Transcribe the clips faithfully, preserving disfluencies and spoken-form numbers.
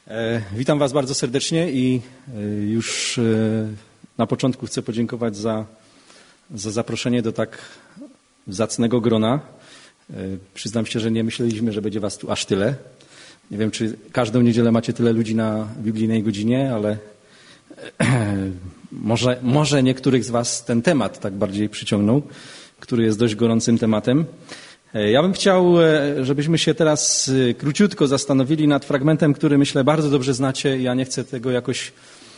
E, witam Was bardzo serdecznie i e, już e, na początku chcę podziękować za, za zaproszenie do tak zacnego grona. E, przyznam się, że nie myśleliśmy, że będzie Was tu aż tyle. Nie wiem, czy każdą niedzielę macie tyle ludzi na biblijnej godzinie, ale e, może, może niektórych z Was ten temat tak bardziej przyciągnął, który jest dość gorącym tematem. Ja bym chciał, żebyśmy się teraz króciutko zastanowili nad fragmentem, który myślę bardzo dobrze znacie. Ja nie chcę tego jakoś,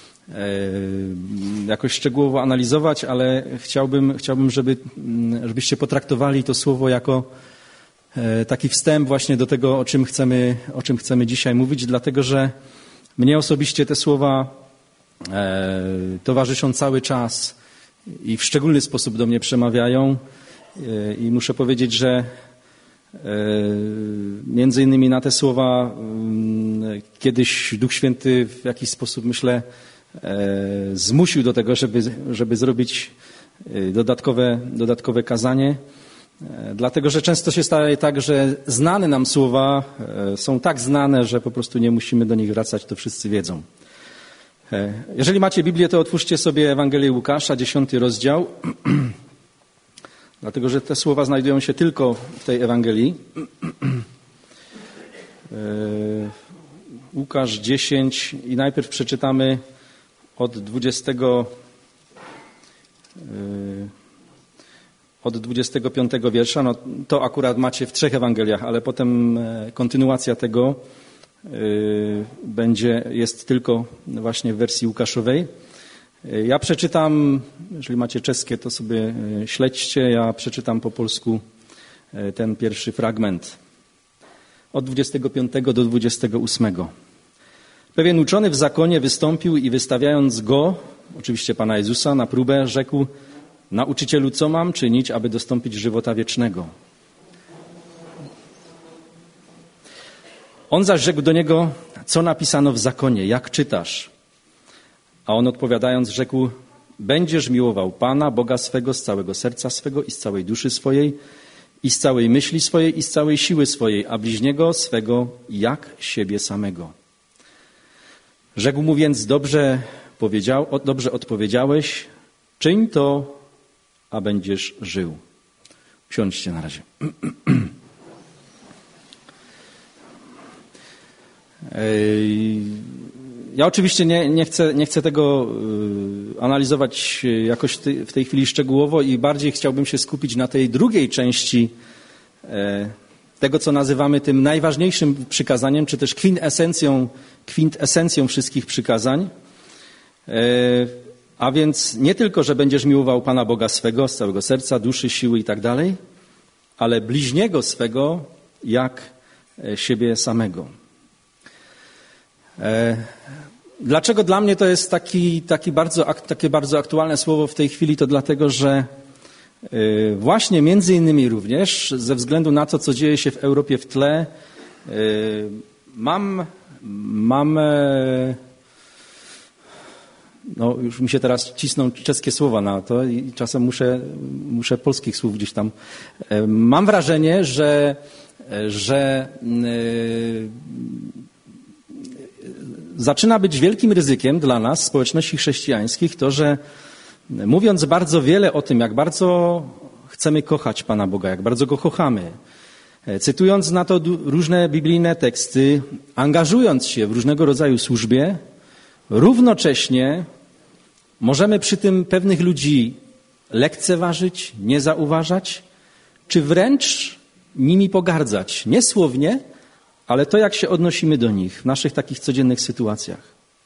jakoś szczegółowo analizować, ale chciałbym, chciałbym żeby, żebyście potraktowali to słowo jako taki wstęp właśnie do tego, o czym chcemy, o czym chcemy dzisiaj mówić, dlatego że mnie osobiście te słowa towarzyszą cały czas i w szczególny sposób do mnie przemawiają. I muszę powiedzieć, że między innymi na te słowa kiedyś Duch Święty w jakiś sposób, myślę, zmusił do tego, żeby, żeby zrobić dodatkowe, dodatkowe kazanie. Dlatego, że często się staje tak, że znane nam słowa są tak znane, że po prostu nie musimy do nich wracać, to wszyscy wiedzą. Jeżeli macie Biblię, to otwórzcie sobie Ewangelię Łukasza, dziesiąty rozdział. Dlatego, że te słowa znajdują się tylko w tej Ewangelii. Łukasz dziesięć i najpierw przeczytamy od dwudziestego, od dwudziestego piątego wiersza. No, to akurat macie w trzech Ewangeliach, ale potem kontynuacja tego będzie, jest tylko właśnie w wersji Łukaszowej. Ja przeczytam, jeżeli macie czeskie, to sobie śledźcie, ja przeczytam po polsku ten pierwszy fragment. Od dwudziestego piątego do dwudziestego ósmego. Pewien uczony w zakonie wystąpił i wystawiając go, oczywiście Pana Jezusa, na próbę, rzekł: Nauczycielu, co mam czynić, aby dostąpić żywota wiecznego? On zaś rzekł do niego: co napisano w zakonie, jak czytasz? A on odpowiadając rzekł: będziesz miłował Pana, Boga swego z całego serca swego i z całej duszy swojej i z całej myśli swojej i z całej siły swojej, a bliźniego swego jak siebie samego. Rzekł mu więc: dobrze, powiedział, dobrze odpowiedziałeś, czyń to, a będziesz żył. Usiądźcie na razie. Ej... Ja oczywiście nie, nie, chcę, nie chcę tego analizować jakoś w tej chwili szczegółowo i bardziej chciałbym się skupić na tej drugiej części tego, co nazywamy tym najważniejszym przykazaniem, czy też kwintesencją, kwintesencją wszystkich przykazań. A więc nie tylko, że będziesz miłował Pana Boga swego z całego serca, duszy, siły i tak dalej, ale bliźniego swego jak siebie samego. Dlaczego dla mnie to jest taki, taki bardzo, takie bardzo aktualne słowo w tej chwili? To dlatego, że właśnie między innymi również ze względu na to, co dzieje się w Europie w tle, mam, mam no już mi się teraz cisną czeskie słowa na to i czasem muszę, muszę polskich słów gdzieś tam. Mam wrażenie, że, że zaczyna być wielkim ryzykiem dla nas, społeczności chrześcijańskich, to, że mówiąc bardzo wiele o tym, jak bardzo chcemy kochać Pana Boga, jak bardzo Go kochamy, cytując na to różne biblijne teksty, angażując się w różnego rodzaju służbie, równocześnie możemy przy tym pewnych ludzi lekceważyć, nie zauważać, czy wręcz nimi pogardzać. Nie słownie, ale to, jak się odnosimy do nich w naszych takich codziennych sytuacjach.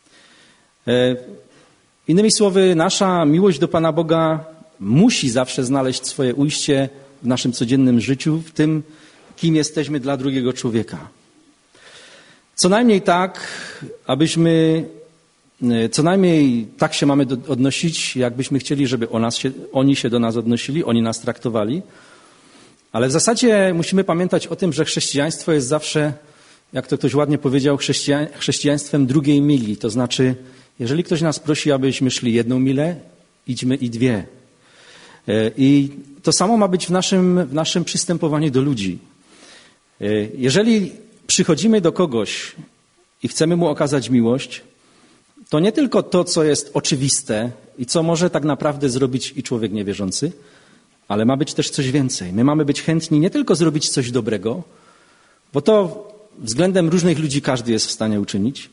Innymi słowy, nasza miłość do Pana Boga musi zawsze znaleźć swoje ujście w naszym codziennym życiu, w tym, kim jesteśmy dla drugiego człowieka. Co najmniej tak, abyśmy, co najmniej tak się mamy odnosić, jakbyśmy chcieli, żeby o nas się, oni się do nas odnosili, oni nas traktowali. Ale w zasadzie musimy pamiętać o tym, że chrześcijaństwo jest zawsze, jak to ktoś ładnie powiedział, chrześcija, chrześcijaństwem drugiej mili. To znaczy, jeżeli ktoś nas prosi, abyśmy szli jedną milę, idźmy i dwie. I to samo ma być w naszym, w naszym przystępowaniu do ludzi. Jeżeli przychodzimy do kogoś i chcemy mu okazać miłość, to nie tylko to, co jest oczywiste i co może tak naprawdę zrobić i człowiek niewierzący, ale ma być też coś więcej. My mamy być chętni nie tylko zrobić coś dobrego, bo to względem różnych ludzi każdy jest w stanie uczynić,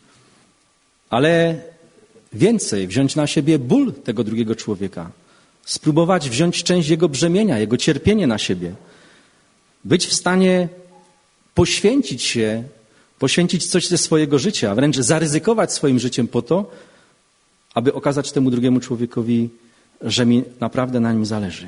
ale więcej, wziąć na siebie ból tego drugiego człowieka, spróbować wziąć część jego brzemienia, jego cierpienie na siebie, być w stanie poświęcić się, poświęcić coś ze swojego życia, wręcz zaryzykować swoim życiem po to, aby okazać temu drugiemu człowiekowi, że mi naprawdę na nim zależy.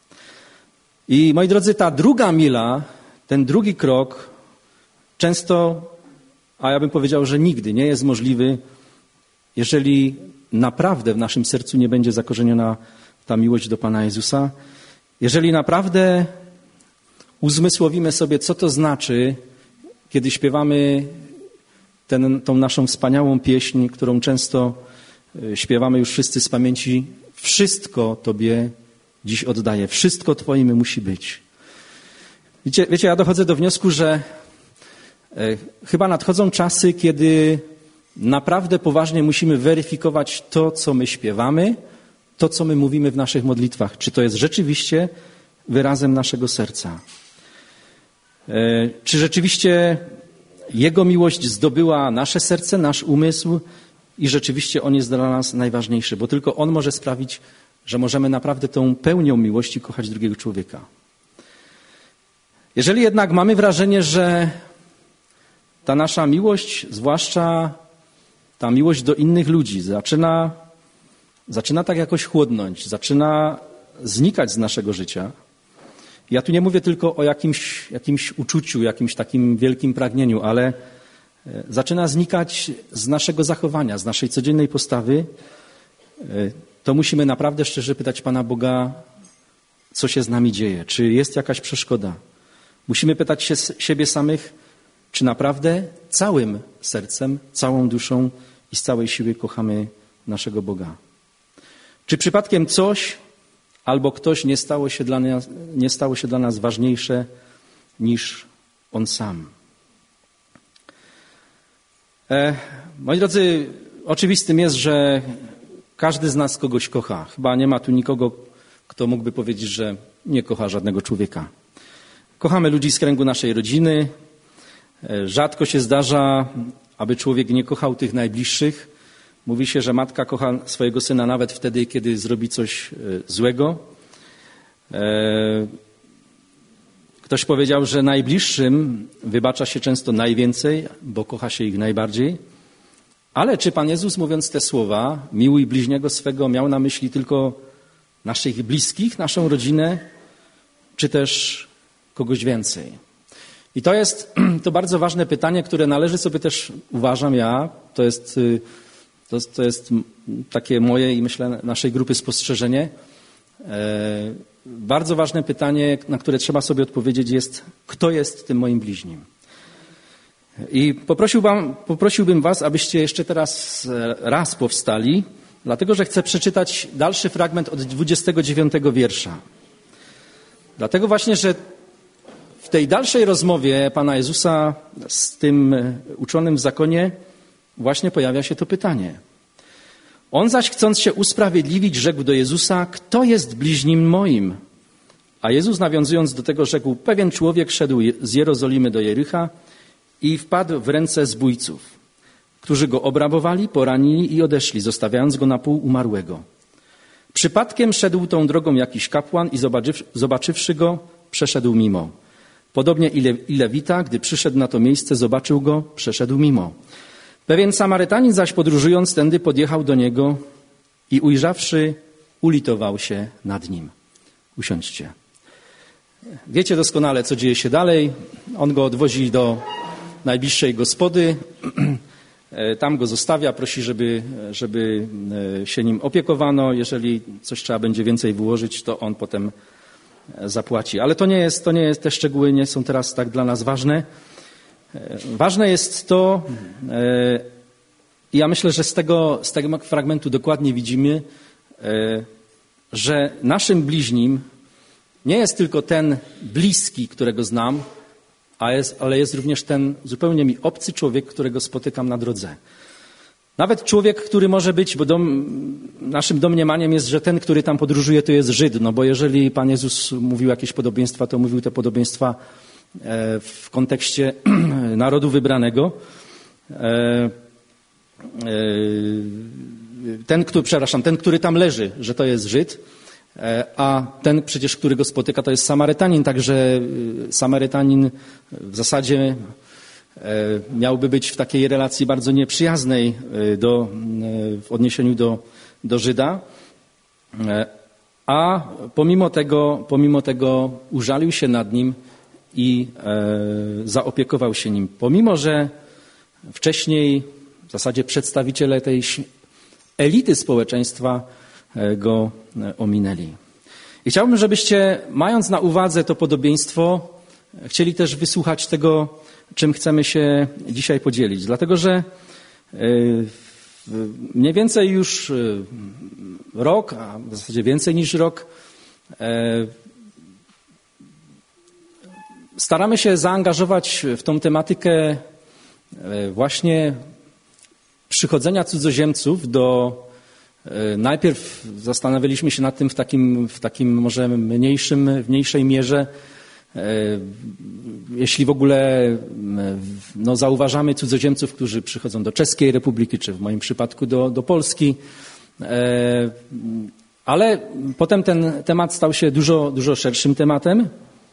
I moi drodzy, ta druga mila, ten drugi krok często, a ja bym powiedział, że nigdy nie jest możliwy, jeżeli naprawdę w naszym sercu nie będzie zakorzeniona ta miłość do Pana Jezusa, jeżeli naprawdę uzmysłowimy sobie, co to znaczy, kiedy śpiewamy ten, tą naszą wspaniałą pieśń, którą często śpiewamy już wszyscy z pamięci, wszystko Tobie dziś oddaję, wszystko Twoim musi być. Wiecie, wiecie, ja dochodzę do wniosku, że e, chyba nadchodzą czasy, kiedy naprawdę poważnie musimy weryfikować to, co my śpiewamy, to, co my mówimy w naszych modlitwach. Czy to jest rzeczywiście wyrazem naszego serca? E, czy rzeczywiście Jego miłość zdobyła nasze serce, nasz umysł i rzeczywiście On jest dla nas najważniejszy, bo tylko On może sprawić, że możemy naprawdę tą pełnią miłości kochać drugiego człowieka. Jeżeli jednak mamy wrażenie, że ta nasza miłość, zwłaszcza ta miłość do innych ludzi, zaczyna, zaczyna tak jakoś chłodnąć, zaczyna znikać z naszego życia. Ja tu nie mówię tylko o jakimś, jakimś uczuciu, jakimś takim wielkim pragnieniu, ale zaczyna znikać z naszego zachowania, z naszej codziennej postawy, to musimy naprawdę szczerze pytać Pana Boga, co się z nami dzieje, czy jest jakaś przeszkoda. Musimy pytać się siebie samych, czy naprawdę całym sercem, całą duszą i z całej siły kochamy naszego Boga. Czy przypadkiem coś albo ktoś nie stało się dla nas, nie stało się dla nas ważniejsze niż On sam. E, moi drodzy, oczywistym jest, że każdy z nas kogoś kocha. Chyba nie ma tu nikogo, kto mógłby powiedzieć, że nie kocha żadnego człowieka. Kochamy ludzi z kręgu naszej rodziny. Rzadko się zdarza, aby człowiek nie kochał tych najbliższych. Mówi się, że matka kocha swojego syna nawet wtedy, kiedy zrobi coś złego. Ktoś powiedział, że najbliższym wybacza się często najwięcej, bo kocha się ich najbardziej. Ale czy Pan Jezus, mówiąc te słowa, miłuj bliźniego swego, miał na myśli tylko naszych bliskich, naszą rodzinę, czy też kogoś więcej? I to jest to bardzo ważne pytanie, które należy sobie też, uważam ja, to jest, to, to jest takie moje i myślę naszej grupy spostrzeżenie. E, bardzo ważne pytanie, na które trzeba sobie odpowiedzieć jest, kto jest tym moim bliźnim? I poprosiłbym, poprosiłbym was, abyście jeszcze teraz raz powstali, dlatego że chcę przeczytać dalszy fragment od dwudziestego dziewiątego wiersza. Dlatego właśnie, że w tej dalszej rozmowie Pana Jezusa z tym uczonym w zakonie właśnie pojawia się to pytanie. On zaś, chcąc się usprawiedliwić, rzekł do Jezusa, kto jest bliźnim moim? A Jezus, nawiązując do tego, rzekł, pewien człowiek szedł z Jerozolimy do Jericha i wpadł w ręce zbójców, którzy go obrabowali, poranili i odeszli, zostawiając go na pół umarłego. Przypadkiem szedł tą drogą jakiś kapłan i zobaczywszy, zobaczywszy go, przeszedł mimo. Podobnie i Lewita, gdy przyszedł na to miejsce, zobaczył go, przeszedł mimo. Pewien Samarytanin zaś podróżując tędy podjechał do niego i ujrzawszy, ulitował się nad nim. Usiądźcie. Wiecie doskonale, co dzieje się dalej. On go odwozi do najbliższej gospody. Tam go zostawia, prosi, żeby, żeby się nim opiekowano. Jeżeli coś trzeba będzie więcej wyłożyć, to on potem zapłaci. Ale to nie jest, to nie jest, te szczegóły nie są teraz tak dla nas ważne. Ważne jest to, i ja myślę, że z tego, z tego fragmentu dokładnie widzimy, że naszym bliźnim nie jest tylko ten bliski, którego znam, a jest, ale jest również ten zupełnie mi obcy człowiek, którego spotykam na drodze. Nawet człowiek, który może być, bo dom, naszym domniemaniem jest, że ten, który tam podróżuje, to jest Żyd, no bo jeżeli Pan Jezus mówił jakieś podobieństwa, to mówił te podobieństwa w kontekście narodu wybranego. Ten, który, przepraszam, ten, który tam leży, że to jest Żyd, a ten przecież, który go spotyka, to jest Samarytanin, także Samarytanin w zasadzie miałby być w takiej relacji bardzo nieprzyjaznej do, w odniesieniu do, do Żyda, a pomimo tego, pomimo tego użalił się nad nim i zaopiekował się nim. Pomimo, że wcześniej w zasadzie przedstawiciele tej elity społeczeństwa go ominęli. I chciałbym, żebyście, mając na uwadze to podobieństwo, chcieli też wysłuchać tego, czym chcemy się dzisiaj podzielić. Dlatego, że mniej więcej już rok, a w zasadzie więcej niż rok, staramy się zaangażować w tą tematykę właśnie przychodzenia cudzoziemców do... Najpierw zastanawialiśmy się nad tym w takim, w takim może mniejszym, w mniejszej mierze, jeśli w ogóle no, zauważamy cudzoziemców, którzy przychodzą do Czeskiej Republiki, czy w moim przypadku do, do Polski. Ale potem ten temat stał się dużo, dużo szerszym tematem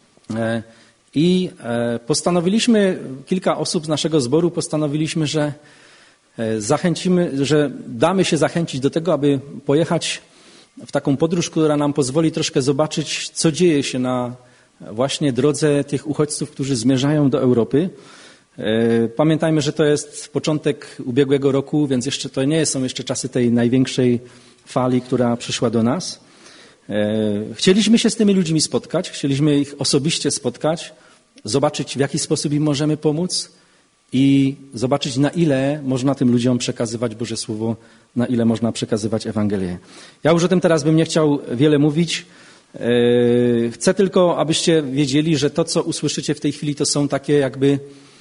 i postanowiliśmy, kilka osób z naszego zboru postanowiliśmy, że zachęcimy, że damy się zachęcić do tego, aby pojechać w taką podróż, która nam pozwoli troszkę zobaczyć, co dzieje się na właśnie drodze tych uchodźców, którzy zmierzają do Europy. Pamiętajmy, że to jest początek ubiegłego roku, więc jeszcze to nie są jeszcze czasy tej największej fali, która przyszła do nas. Chcieliśmy się z tymi ludźmi spotkać, chcieliśmy ich osobiście spotkać, zobaczyć, w jaki sposób im możemy pomóc i zobaczyć, na ile można tym ludziom przekazywać Boże Słowo, na ile można przekazywać Ewangelię. Ja już o tym teraz bym nie chciał wiele mówić. Chcę tylko, abyście wiedzieli, że to, co usłyszycie w tej chwili, to są takie jakby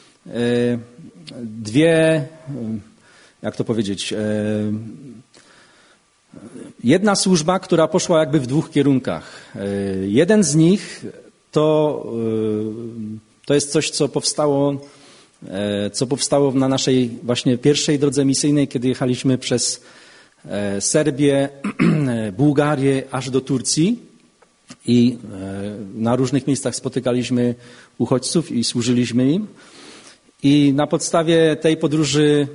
dwie, jak to powiedzieć, jedna służba, która poszła jakby w dwóch kierunkach. Jeden z nich to, to jest coś, co powstało, co powstało na naszej właśnie pierwszej drodze misyjnej, kiedy jechaliśmy przez Serbię, Bułgarię aż do Turcji i na różnych miejscach spotykaliśmy uchodźców i służyliśmy im. I na podstawie tej podróży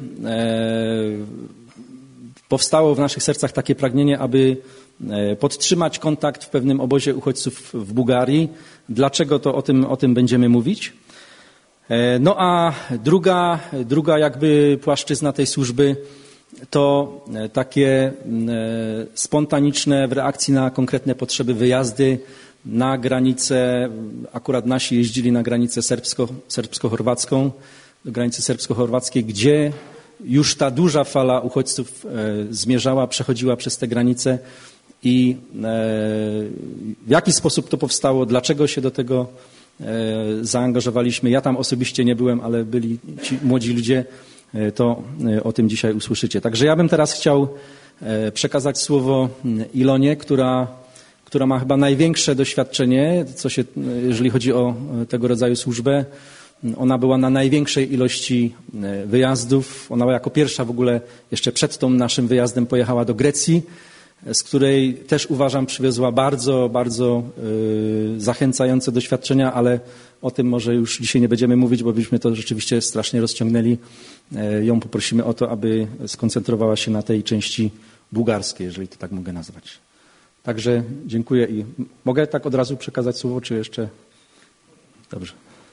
powstało w naszych sercach takie pragnienie, aby podtrzymać kontakt w pewnym obozie uchodźców w Bułgarii. Dlaczego to o tym, o tym będziemy mówić? No a druga, druga jakby płaszczyzna tej służby to takie spontaniczne w reakcji na konkretne potrzeby wyjazdy na granicę. Akurat nasi jeździli na granicę serbsko, serbsko-chorwacką, do granicy serbsko-chorwackiej, gdzie już ta duża fala uchodźców zmierzała, przechodziła przez tę granicę i w jaki sposób to powstało, dlaczego się do tego zaangażowaliśmy. Ja tam osobiście nie byłem, ale byli ci młodzi ludzie, to o tym dzisiaj usłyszycie. Także ja bym teraz chciał przekazać słowo Ilonie, która, która ma chyba największe doświadczenie, co się, jeżeli chodzi o tego rodzaju służbę. Ona była na największej ilości wyjazdów. Ona jako pierwsza w ogóle jeszcze przed tą naszym wyjazdem pojechała do Grecji, z której też uważam przywiozła bardzo, bardzo zachęcające doświadczenia, ale o tym może już dzisiaj nie będziemy mówić, bo byśmy to rzeczywiście strasznie rozciągnęli. Ją poprosimy o to, aby skoncentrowała się na tej części bułgarskiej, jeżeli to tak mogę nazwać. Także dziękuję i mogę tak od razu przekazać słowo, czy jeszcze? Dobrze.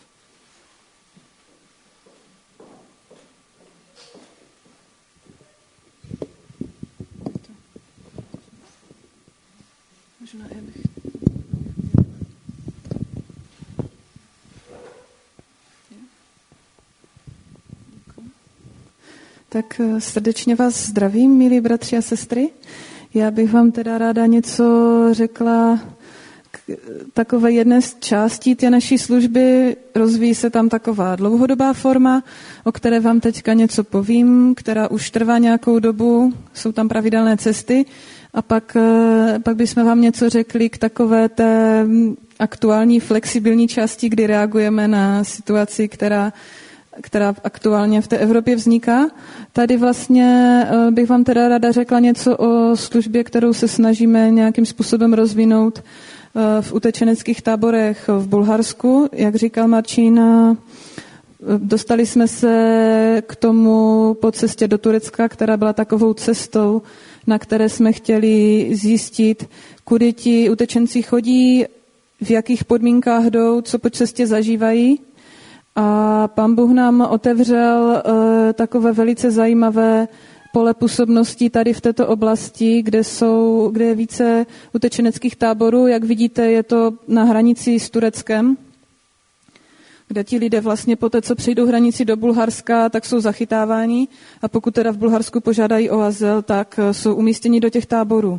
Tak srdečně vás zdravím, milí bratři a sestry. Já bych vám teda ráda něco řekla k takové jedné z částí té naší služby rozvíjí se tam taková dlouhodobá forma, o které vám teďka něco povím, která už trvá nějakou dobu, jsou tam pravidelné cesty a pak, pak bychom vám něco řekli k takové té aktuální flexibilní části, kdy reagujeme na situaci, která která aktuálně v té Evropě vzniká. Tady vlastně bych vám teda ráda řekla něco o službě, kterou se snažíme nějakým způsobem rozvinout v utečeneckých táborech v Bulharsku. Jak říkal Martin, dostali jsme se k tomu po cestě do Turecka, která byla takovou cestou, na které jsme chtěli zjistit, kudy ti utečenci chodí, v jakých podmínkách jdou, co po cestě zažívají. A Pán Bůh nám otevřel uh, takové velice zajímavé pole působnosti tady v této oblasti, kde, jsou, kde je více utečeneckých táborů. Jak vidíte, je to na hranici s Tureckem, kde ti lidé vlastně po té, co přijdou hranici do Bulharska, tak jsou zachytáváni a pokud teda v Bulharsku požádají o azyl, tak jsou umístěni do těch táborů.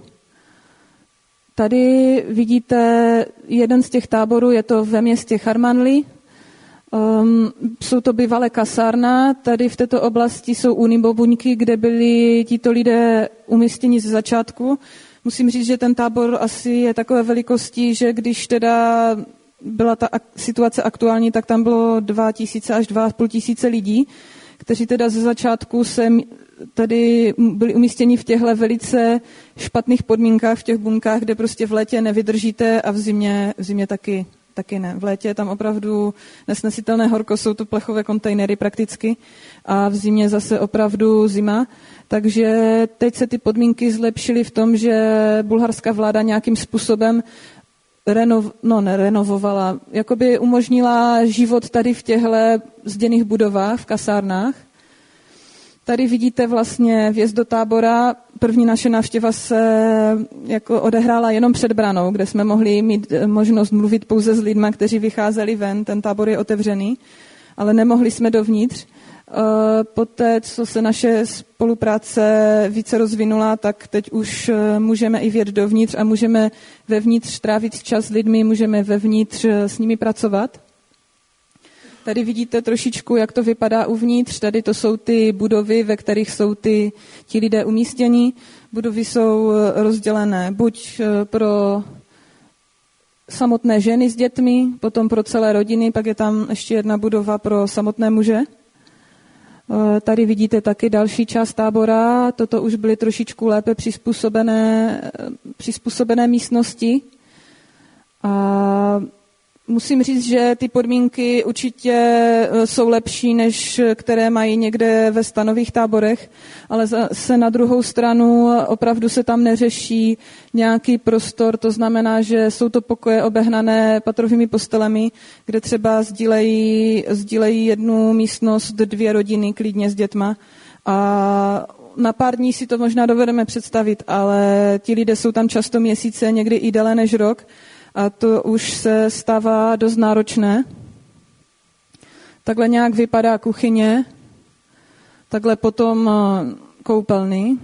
Tady vidíte jeden z těch táborů, je to ve městě Charmanli. Um, jsou to bývalé kasárna, tady v této oblasti jsou unibobuňky, kde byli tito lidé umístěni ze začátku. Musím říct, že ten tábor asi je takové velikosti, že když teda byla ta ak- situace aktuální, tak tam bylo dva tisíce až dva a půl tisíce lidí, kteří teda ze začátku se tady byli umístěni v těchto velice špatných podmínkách, v těch bunkách, kde prostě v létě nevydržíte a v zimě, v zimě taky. Taky ne. V létě je tam opravdu nesnesitelné horko, jsou to plechové kontejnery prakticky a v zimě zase opravdu zima. Takže teď se ty podmínky zlepšily v tom, že bulharská vláda nějakým způsobem renov, no, nerenovovala, jakoby umožnila život tady v těchto zděných budovách, v kasárnách. Tady vidíte vlastně vjezd do tábora. První naše návštěva se jako odehrála jenom před branou, kde jsme mohli mít možnost mluvit pouze s lidmi, kteří vycházeli ven. Ten tábor je otevřený, ale nemohli jsme dovnitř. Poté, co se naše spolupráce více rozvinula, tak teď už můžeme i vjet dovnitř a můžeme vevnitř trávit čas s lidmi, můžeme vevnitř s nimi pracovat. Tady vidíte trošičku, jak to vypadá uvnitř. Tady to jsou ty budovy, ve kterých jsou ty, ti lidé umístěni. Budovy jsou rozdělené buď pro samotné ženy s dětmi, potom pro celé rodiny, pak je tam ještě jedna budova pro samotné muže. Tady vidíte taky další část tábora. Toto už byly trošičku lépe přizpůsobené, přizpůsobené místnosti. A musím říct, že ty podmínky určitě jsou lepší, než které mají někde ve stanových táborech, ale se na druhou stranu opravdu se tam neřeší nějaký prostor, to znamená, že jsou to pokoje obehnané patrovými postelemi, kde třeba sdílejí, sdílejí jednu místnost dvě rodiny klidně s dětma a na pár dní si to možná dovedeme představit, ale ti lidé jsou tam často měsíce, někdy i déle než rok, a to už se stává dost náročné. Takhle nějak vypadá kuchyně, takhle potom koupelny.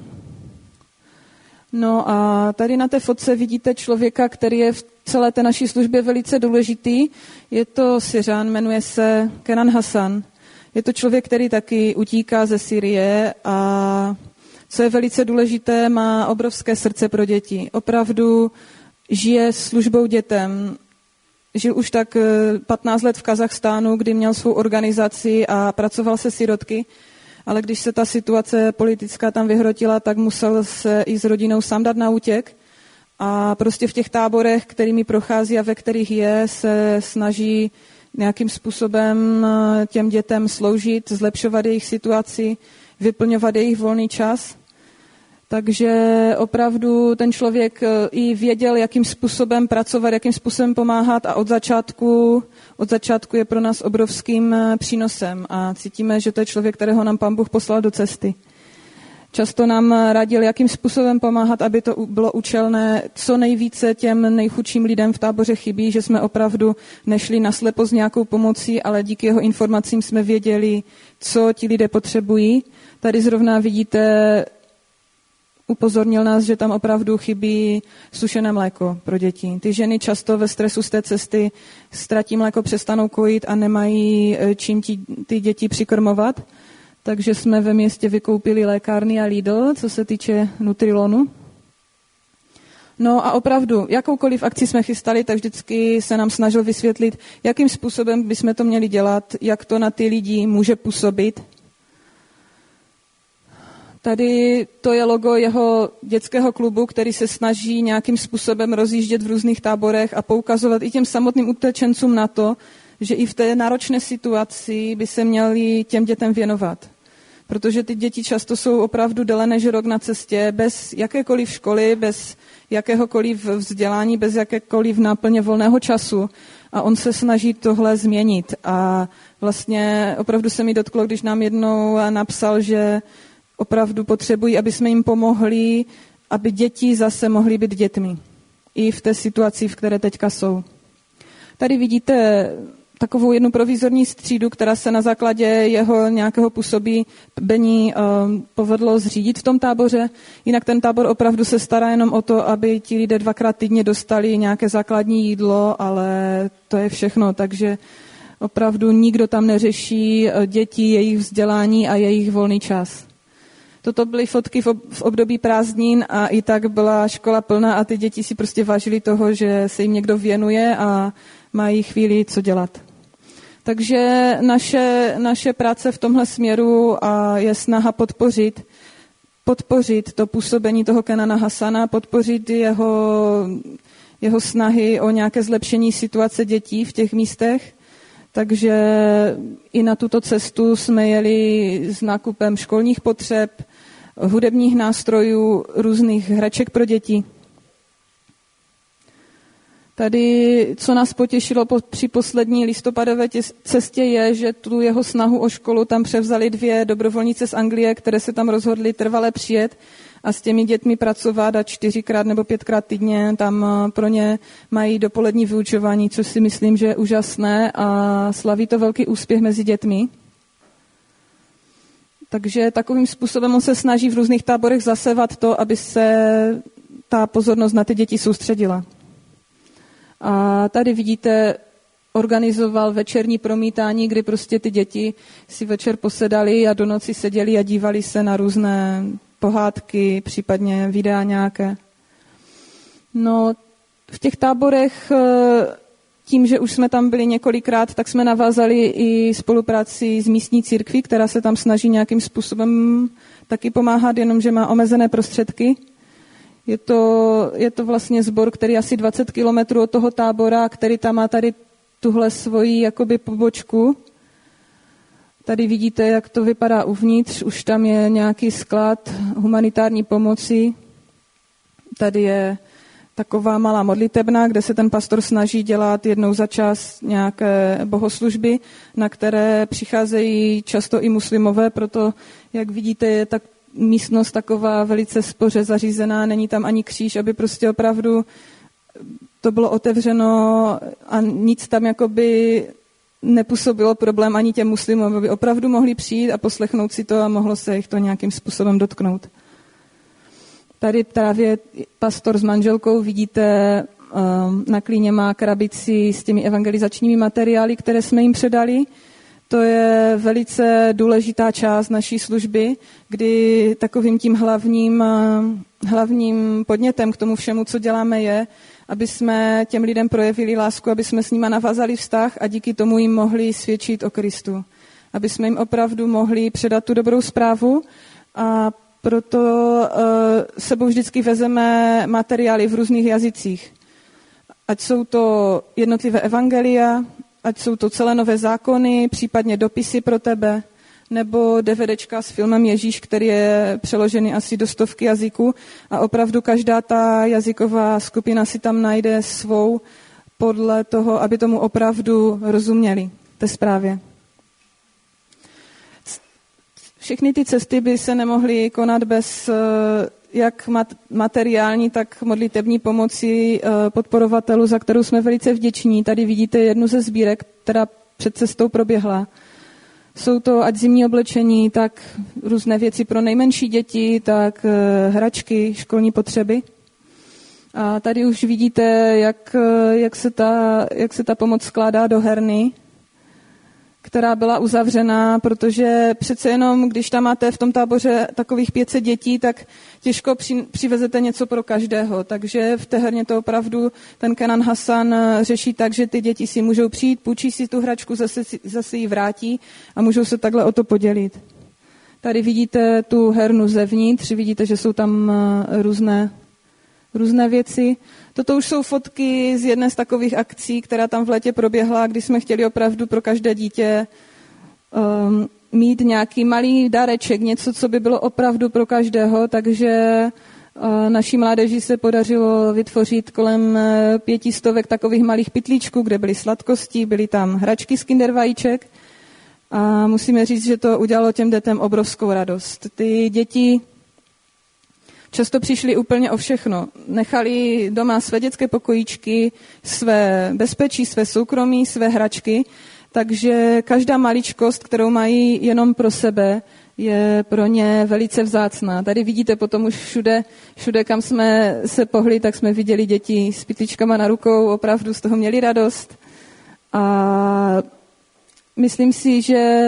No a tady na té fotce vidíte člověka, který je v celé té naší službě velice důležitý. Je to Syřan, jmenuje se Kenan Hasan. Je to člověk, který taky utíká ze Syrie a co je velice důležité, má obrovské srdce pro děti. Opravdu žije službou dětem. Žil už tak patnáct let v Kazachstánu, kdy měl svou organizaci a pracoval se sirotky, ale když se ta situace politická tam vyhrotila, tak musel se i s rodinou sám dát na útěk a prostě v těch táborech, kterými prochází a ve kterých je, se snaží nějakým způsobem těm dětem sloužit, zlepšovat jejich situaci, vyplňovat jejich volný čas. Takže opravdu ten člověk i věděl, jakým způsobem pracovat, jakým způsobem pomáhat a od začátku, od začátku je pro nás obrovským přínosem a cítíme, že to je člověk, kterého nám Pán Bůh poslal do cesty. Často nám radil, jakým způsobem pomáhat, aby to bylo účelné, co nejvíce těm nejchudším lidem v táboře chybí, že jsme opravdu nešli naslepo s nějakou pomocí, ale díky jeho informacím jsme věděli, co ti lidé potřebují. Tady zrovna vidíte upozornil nás, že tam opravdu chybí sušené mléko pro děti. Ty ženy často ve stresu z té cesty ztratí mléko, přestanou kojit a nemají čím tí, ty děti přikrmovat. Takže jsme ve městě vykoupili lékárny a Lidl, co se týče Nutrilonu. No a opravdu, jakoukoliv akci jsme chystali, tak vždycky se nám snažil vysvětlit, jakým způsobem bychom to měli dělat, jak to na ty lidi může působit. Tady to je logo jeho dětského klubu, který se snaží nějakým způsobem rozjíždět v různých táborech a poukazovat i těm samotným utečencům na to, že i v té náročné situaci by se měli těm dětem věnovat. Protože ty děti často jsou opravdu déle než rok na cestě, bez jakékoliv školy, bez jakéhokoliv vzdělání, bez jakékoliv náplně volného času. A on se snaží tohle změnit. A vlastně opravdu se mi dotklo, když nám jednou napsal, že opravdu potřebují, aby jsme jim pomohli, aby děti zase mohly být dětmi. I v té situaci, v které teďka jsou. Tady vidíte takovou jednu provizorní střídu, která se na základě jeho nějakého působení um, povedlo zřídit v tom táboře. Jinak ten tábor opravdu se stará jenom o to, aby ti lidé dvakrát týdně dostali nějaké základní jídlo, ale to je všechno. Takže opravdu nikdo tam neřeší děti, jejich vzdělání a jejich volný čas. Toto byly fotky v období prázdnin a i tak byla škola plná a ty děti si prostě vážili toho, že se jim někdo věnuje a mají chvíli co dělat. Takže naše, naše práce v tomhle směru a je snaha podpořit, podpořit to působení toho Kenana Hasana, podpořit jeho, jeho snahy o nějaké zlepšení situace dětí v těch místech. Takže i na tuto cestu jsme jeli s nákupem školních potřeb, hudebních nástrojů, různých hraček pro děti. Tady, co nás potěšilo po, při poslední listopadové těs, cestě, je, že tu jeho snahu o školu tam převzali dvě dobrovolnice z Anglie, které se tam rozhodly trvale přijet a s těmi dětmi pracovat a čtyřikrát nebo pětkrát týdně tam pro ně mají dopolední vyučování, což si myslím, že je úžasné a slaví to velký úspěch mezi dětmi. Takže takovým způsobem on se snaží v různých táborech zasevat to, aby se ta pozornost na ty děti soustředila. A tady vidíte, organizoval večerní promítání, kdy prostě ty děti si večer posedali a do noci seděli a dívali se na různé pohádky, případně videa nějaké. No, v těch táborech, tím, že už jsme tam byli několikrát, tak jsme navázali i spolupráci s místní církví, která se tam snaží nějakým způsobem taky pomáhat, jenomže má omezené prostředky. Je to, je to vlastně sbor, který asi dvacet kilometrů od toho tábora, který tam má tady tuhle svoji jakoby pobočku. Tady vidíte, jak to vypadá uvnitř. Už tam je nějaký sklad humanitární pomoci. Tady je taková malá modlitebna, kde se ten pastor snaží dělat jednou za čas nějaké bohoslužby, na které přicházejí často i muslimové, proto, jak vidíte, je tak místnost taková velice spoře zařízená, není tam ani kříž, aby prostě opravdu to bylo otevřeno a nic tam jakoby nepůsobilo problém ani těm muslimům, aby opravdu mohli přijít a poslechnout si to a mohlo se jich to nějakým způsobem dotknout. Tady právě pastor s manželkou, vidíte, na klíně má krabici s těmi evangelizačními materiály, které jsme jim předali. To je velice důležitá část naší služby, kdy takovým tím hlavním, hlavním podnětem k tomu všemu, co děláme, je, aby jsme těm lidem projevili lásku, aby jsme s nima navázali vztah a díky tomu jim mohli svědčit o Kristu. Aby jsme jim opravdu mohli předat tu dobrou zprávu a proto uh, sebou vždycky vezeme materiály v různých jazycích. Ať jsou to jednotlivé evangelia, ať jsou to celé nové zákony, případně dopisy pro tebe, nebo DVDčka s filmem Ježíš, který je přeložený asi do stovky jazyků a opravdu každá ta jazyková skupina si tam najde svou podle toho, aby tomu opravdu rozuměli té zprávě. Všechny ty cesty by se nemohly konat bez jak materiální, tak modlitební pomoci podporovatelů, za kterou jsme velice vděční. Tady vidíte jednu ze sbírek, která před cestou proběhla. Jsou to ať zimní oblečení, tak různé věci pro nejmenší děti, tak hračky, školní potřeby. A tady už vidíte, jak, jak, se ta, jak se ta pomoc skládá do herny, která byla uzavřená, protože přece jenom, když tam máte v tom táboře takových pět set dětí, tak těžko při, přivezete něco pro každého. Takže v té herně to opravdu ten Kenan Hasan řeší tak, že ty děti si můžou přijít, půjčí si tu hračku, zase, zase ji vrátí a můžou se takhle o to podělit. Tady vidíte tu hernu zevnitř, vidíte, že jsou tam různé, různé věci. Toto už jsou fotky z jedné z takových akcí, která tam v létě proběhla, kdy jsme chtěli opravdu pro každé dítě um, mít nějaký malý dáreček, něco, co by bylo opravdu pro každého, takže uh, naší mládeži se podařilo vytvořit kolem pětistovek takových malých pytlíčků, kde byly sladkosti, byly tam hračky z Kinder vajíček a musíme říct, že to udělalo těm dětem obrovskou radost. Ty děti často přišli úplně o všechno. Nechali doma své dětské pokojíčky, své bezpečí, své soukromí, své hračky, takže každá maličkost, kterou mají jenom pro sebe, je pro ně velice vzácná. Tady vidíte potom už všude, všude, kam jsme se pohli, tak jsme viděli děti s pytličkama na rukou, opravdu z toho měli radost. A myslím si, že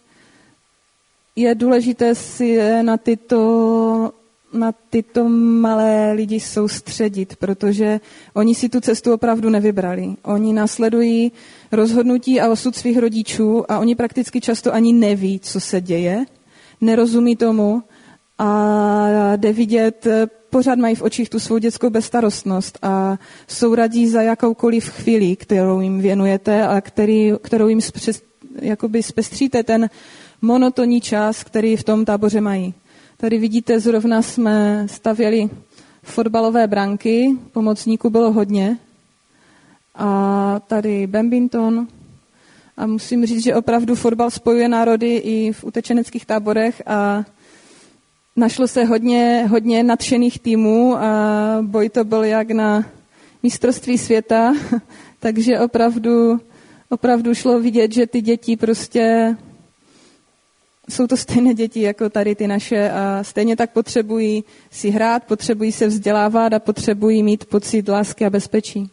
je důležité si na tyto na tyto malé lidi soustředit, protože oni si tu cestu opravdu nevybrali. Oni následují rozhodnutí a osud svých rodičů a oni prakticky často ani neví, co se děje, nerozumí tomu a jde vidět, pořád mají v očích tu svou dětskou bezstarostnost a jsou radí za jakoukoliv chvíli, kterou jim věnujete a který, kterou jim zpřes, jakoby zpestříte ten monotonní čas, který v tom táboře mají. Tady vidíte, zrovna jsme stavěli fotbalové branky, pomocníků bylo hodně. A tady badminton. A musím říct, že opravdu fotbal spojuje národy i v utečeneckých táborech a našlo se hodně, hodně nadšených týmů a boj to byl jak na mistrovství světa, takže opravdu, opravdu šlo vidět, že ty děti prostě jsou to stejné děti jako tady ty naše a stejně tak potřebují si hrát, potřebují se vzdělávat a potřebují mít pocit lásky a bezpečí.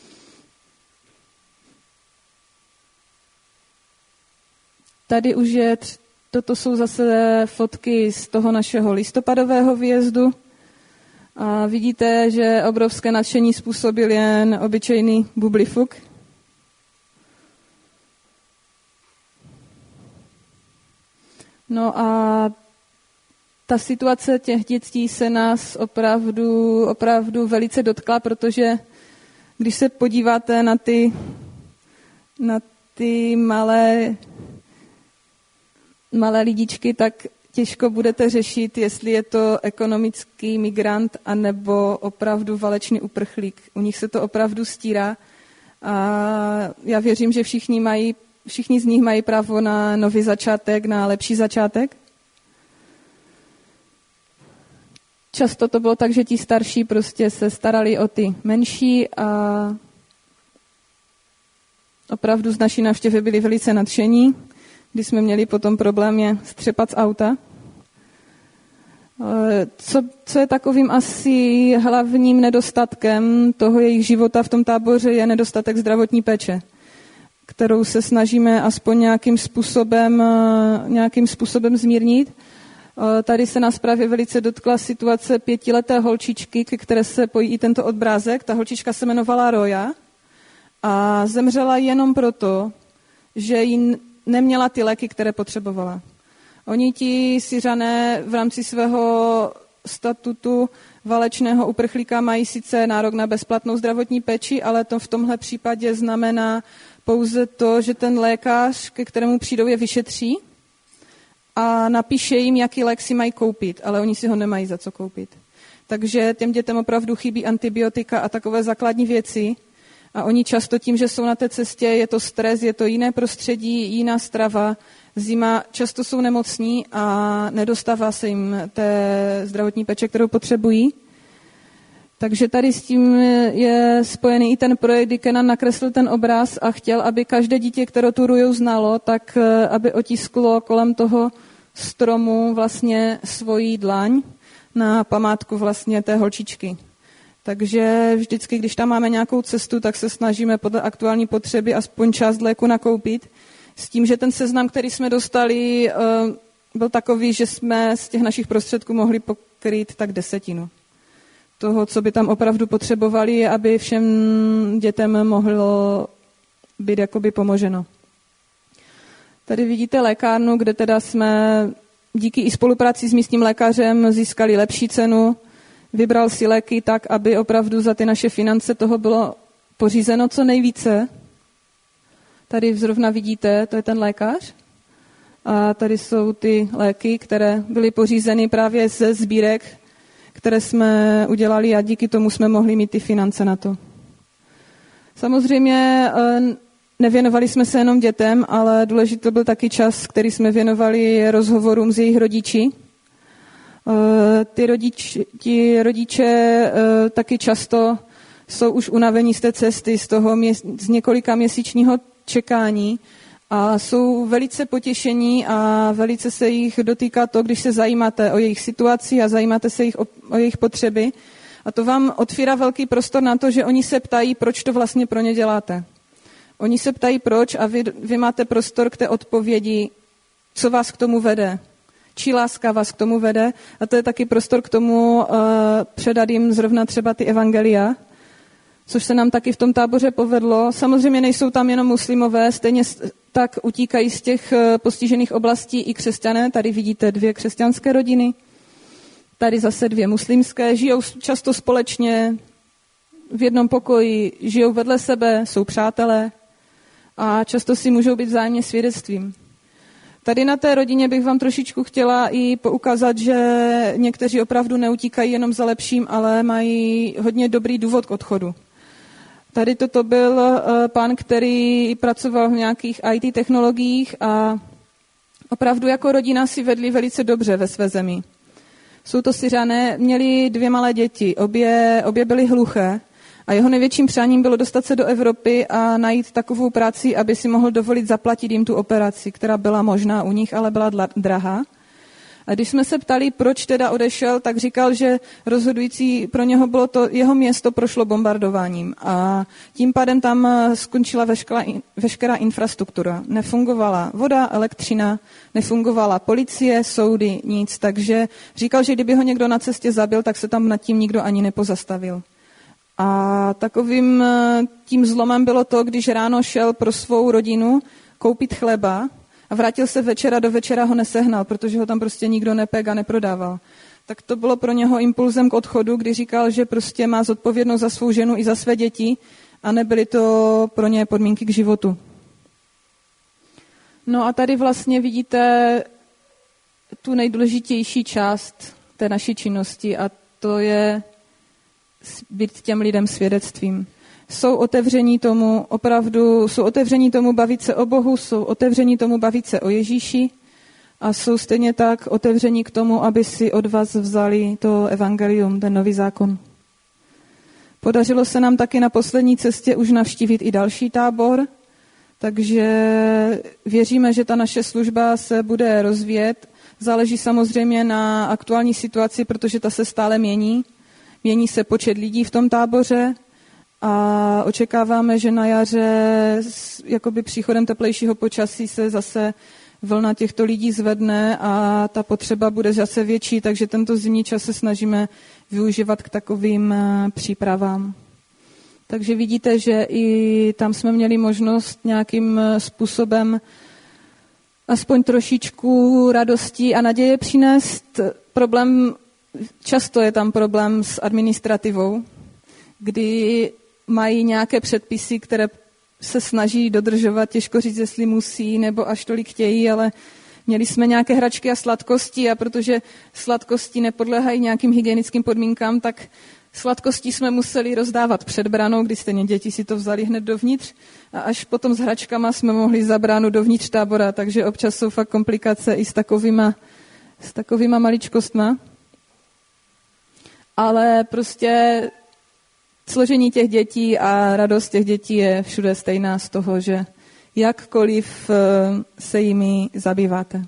Tady už je, toto jsou zase fotky z toho našeho listopadového výjezdu. A vidíte, že obrovské nadšení způsobil jen obyčejný bublifuk. No a ta situace těch dětí se nás opravdu, opravdu velice dotkla, protože když se podíváte na ty, na ty malé, malé lidičky, tak těžko budete řešit, jestli je to ekonomický migrant anebo opravdu válečný uprchlík. U nich se to opravdu stírá a já věřím, že všichni mají Všichni z nich mají právo na nový začátek, na lepší začátek. Často to bylo tak, že ti starší prostě se starali o ty menší a opravdu z naší návštěvy byli velice nadšení, když jsme měli potom problém je střepat z auta. Co, co je takovým asi hlavním nedostatkem toho jejich života v tom táboře, je nedostatek zdravotní péče, kterou se snažíme aspoň nějakým způsobem, nějakým způsobem zmírnit. Tady se nás právě velice dotkla situace pětileté holčičky, ke které se pojí i tento obrázek. Ta holčička se jmenovala Roja a zemřela jenom proto, že jí neměla ty léky, které potřebovala. Oni ti Syřané v rámci svého statutu válečného uprchlíka mají sice nárok na bezplatnou zdravotní péči, ale to v tomhle případě znamená pouze to, že ten lékař, ke kterému přijdou, je vyšetří a napíše jim, jaký lék si mají koupit, ale oni si ho nemají za co koupit. Takže těm dětem opravdu chybí antibiotika a takové základní věci a oni často tím, že jsou na té cestě, je to stres, je to jiné prostředí, jiná strava, zima, často jsou nemocní a nedostává se jim té zdravotní péče, kterou potřebují. Takže tady s tím je spojený i ten projekt, kdy Kenan nakreslil ten obraz a chtěl, aby každé dítě, které tu ruju znalo, tak aby otisklo kolem toho stromu vlastně svoji dlaň na památku vlastně té holčičky. Takže vždycky, když tam máme nějakou cestu, tak se snažíme podle aktuální potřeby aspoň část léku nakoupit. S tím, že ten seznam, který jsme dostali, byl takový, že jsme z těch našich prostředků mohli pokrýt tak desetinu toho, co by tam opravdu potřebovali, aby všem dětem mohlo být jakoby pomoženo. Tady vidíte lékárnu, kde teda jsme díky i spolupráci s místním lékařem získali lepší cenu. Vybral si léky tak, aby opravdu za ty naše finance toho bylo pořízeno co nejvíce. Tady zrovna vidíte, to je ten lékař. A tady jsou ty léky, které byly pořízeny právě ze sbírek, které jsme udělali a díky tomu jsme mohli mít ty finance na to. Samozřejmě nevěnovali jsme se jenom dětem, ale důležitý byl taky čas, který jsme věnovali rozhovorům s jejich rodiči. Ty rodič, ti rodiče taky často jsou už unavení z té cesty, z toho měs, z několika měsíčního čekání a jsou velice potěšení a velice se jich dotýká to, když se zajímáte o jejich situaci a zajímáte se jich o, o jejich potřeby. A to vám otvírá velký prostor na to, že oni se ptají, proč to vlastně pro ně děláte. Oni se ptají, proč a vy, vy máte prostor k té odpovědi, co vás k tomu vede. Čí láska vás k tomu vede. A to je taky prostor k tomu uh, předat jim zrovna třeba ty evangelia, což se nám taky v tom táboře povedlo. Samozřejmě nejsou tam jenom muslimové, stejně tak utíkají z těch postižených oblastí i křesťané. Tady vidíte dvě křesťanské rodiny, tady zase dvě muslimské. Žijou často společně v jednom pokoji, žijou vedle sebe, jsou přátelé a často si můžou být vzájemně svědectvím. Tady na té rodině bych vám trošičku chtěla i poukázat, že někteří opravdu neutíkají jenom za lepším, ale mají hodně dobrý důvod k odchodu. Tady toto byl pán, který pracoval v nějakých í té technologiích a opravdu jako rodina si vedli velice dobře ve své zemi. Jsou to Syřané, měli dvě malé děti, obě, obě byly hluché a jeho největším přáním bylo dostat se do Evropy a najít takovou práci, aby si mohl dovolit zaplatit jim tu operaci, která byla možná u nich, ale byla drahá. A když jsme se ptali, proč teda odešel, tak říkal, že rozhodující pro něho bylo to, jeho město prošlo bombardováním a tím pádem tam skončila veškerá, veškerá infrastruktura. Nefungovala voda, elektřina, nefungovala policie, soudy, nic. Takže říkal, že kdyby ho někdo na cestě zabil, tak se tam nad tím nikdo ani nepozastavil. A takovým tím zlomem bylo to, když ráno šel pro svou rodinu koupit chleba, a vrátil se večera, do večera ho nesehnal, protože ho tam prostě nikdo nepek a neprodával. Tak to bylo pro něho impulzem k odchodu, kdy říkal, že prostě má zodpovědnost za svou ženu i za své děti a nebyly to pro ně podmínky k životu. No a tady vlastně vidíte tu nejdůležitější část té naší činnosti a to je být těm lidem svědectvím. Jsou otevření tomu, opravdu jsou otevření tomu bavit se o Bohu, jsou otevření tomu bavit se o Ježíši a jsou stejně tak otevření k tomu, aby si od vás vzali to evangelium, ten nový zákon. Podařilo se nám taky na poslední cestě už navštívit i další tábor, takže věříme, že ta naše služba se bude rozvíjet. Záleží samozřejmě na aktuální situaci, protože ta se stále mění. Mění se počet lidí v tom táboře, a očekáváme, že na jaře jakoby příchodem teplejšího počasí se zase vlna těchto lidí zvedne a ta potřeba bude zase větší, takže tento zimní čas se snažíme využívat k takovým přípravám. Takže vidíte, že i tam jsme měli možnost nějakým způsobem aspoň trošičku radosti a naděje přinést. Problém, často je tam problém s administrativou, kdy mají nějaké předpisy, které se snaží dodržovat, těžko říct, jestli musí nebo až tolik chtějí, ale měli jsme nějaké hračky a sladkosti a protože sladkosti nepodléhají nějakým hygienickým podmínkám, tak sladkosti jsme museli rozdávat před branou, kdy stejně děti si to vzali hned dovnitř a až potom s hračkama jsme mohli za bránu dovnitř tábora, takže občas jsou fakt komplikace i s takovýma, s takovýma maličkostma. Ale prostě složení těch dětí a radost těch dětí je všude stejná z toho, že jakkoliv se jimi zabýváte.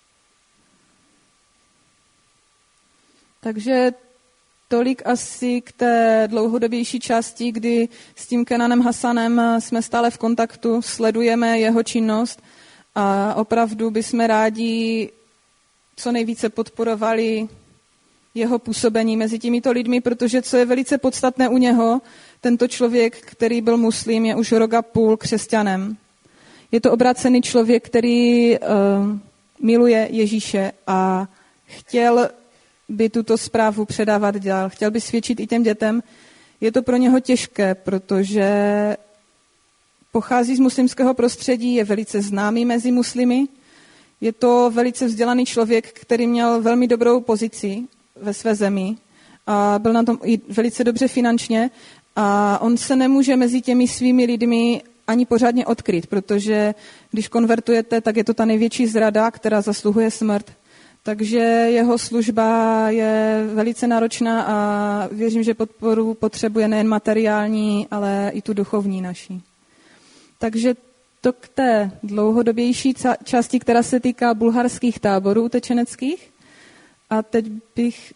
Takže tolik asi k té dlouhodobější části, kdy s tím Kenanem Hasanem jsme stále v kontaktu, sledujeme jeho činnost a opravdu bychom rádi co nejvíce podporovali jeho působení mezi těmito lidmi, protože co je velice podstatné u něho, tento člověk, který byl muslim, je už rok a půl křesťanem. Je to obrácený člověk, který uh, miluje Ježíše a chtěl by tuto zprávu předávat dál. Chtěl by svědčit i těm dětem. Je to pro něho těžké, protože pochází z muslimského prostředí, je velice známý mezi muslimy. Je to velice vzdělaný člověk, který měl velmi dobrou pozici ve své zemi a byl na tom i velice dobře finančně a on se nemůže mezi těmi svými lidmi ani pořádně odkryt, protože když konvertujete, tak je to ta největší zrada, která zasluhuje smrt. Takže jeho služba je velice náročná a věřím, že podporu potřebuje nejen materiální, ale i tu duchovní naší. Takže to k té dlouhodobější části, která se týká bulharských táborů utečeneckých. A teď bych...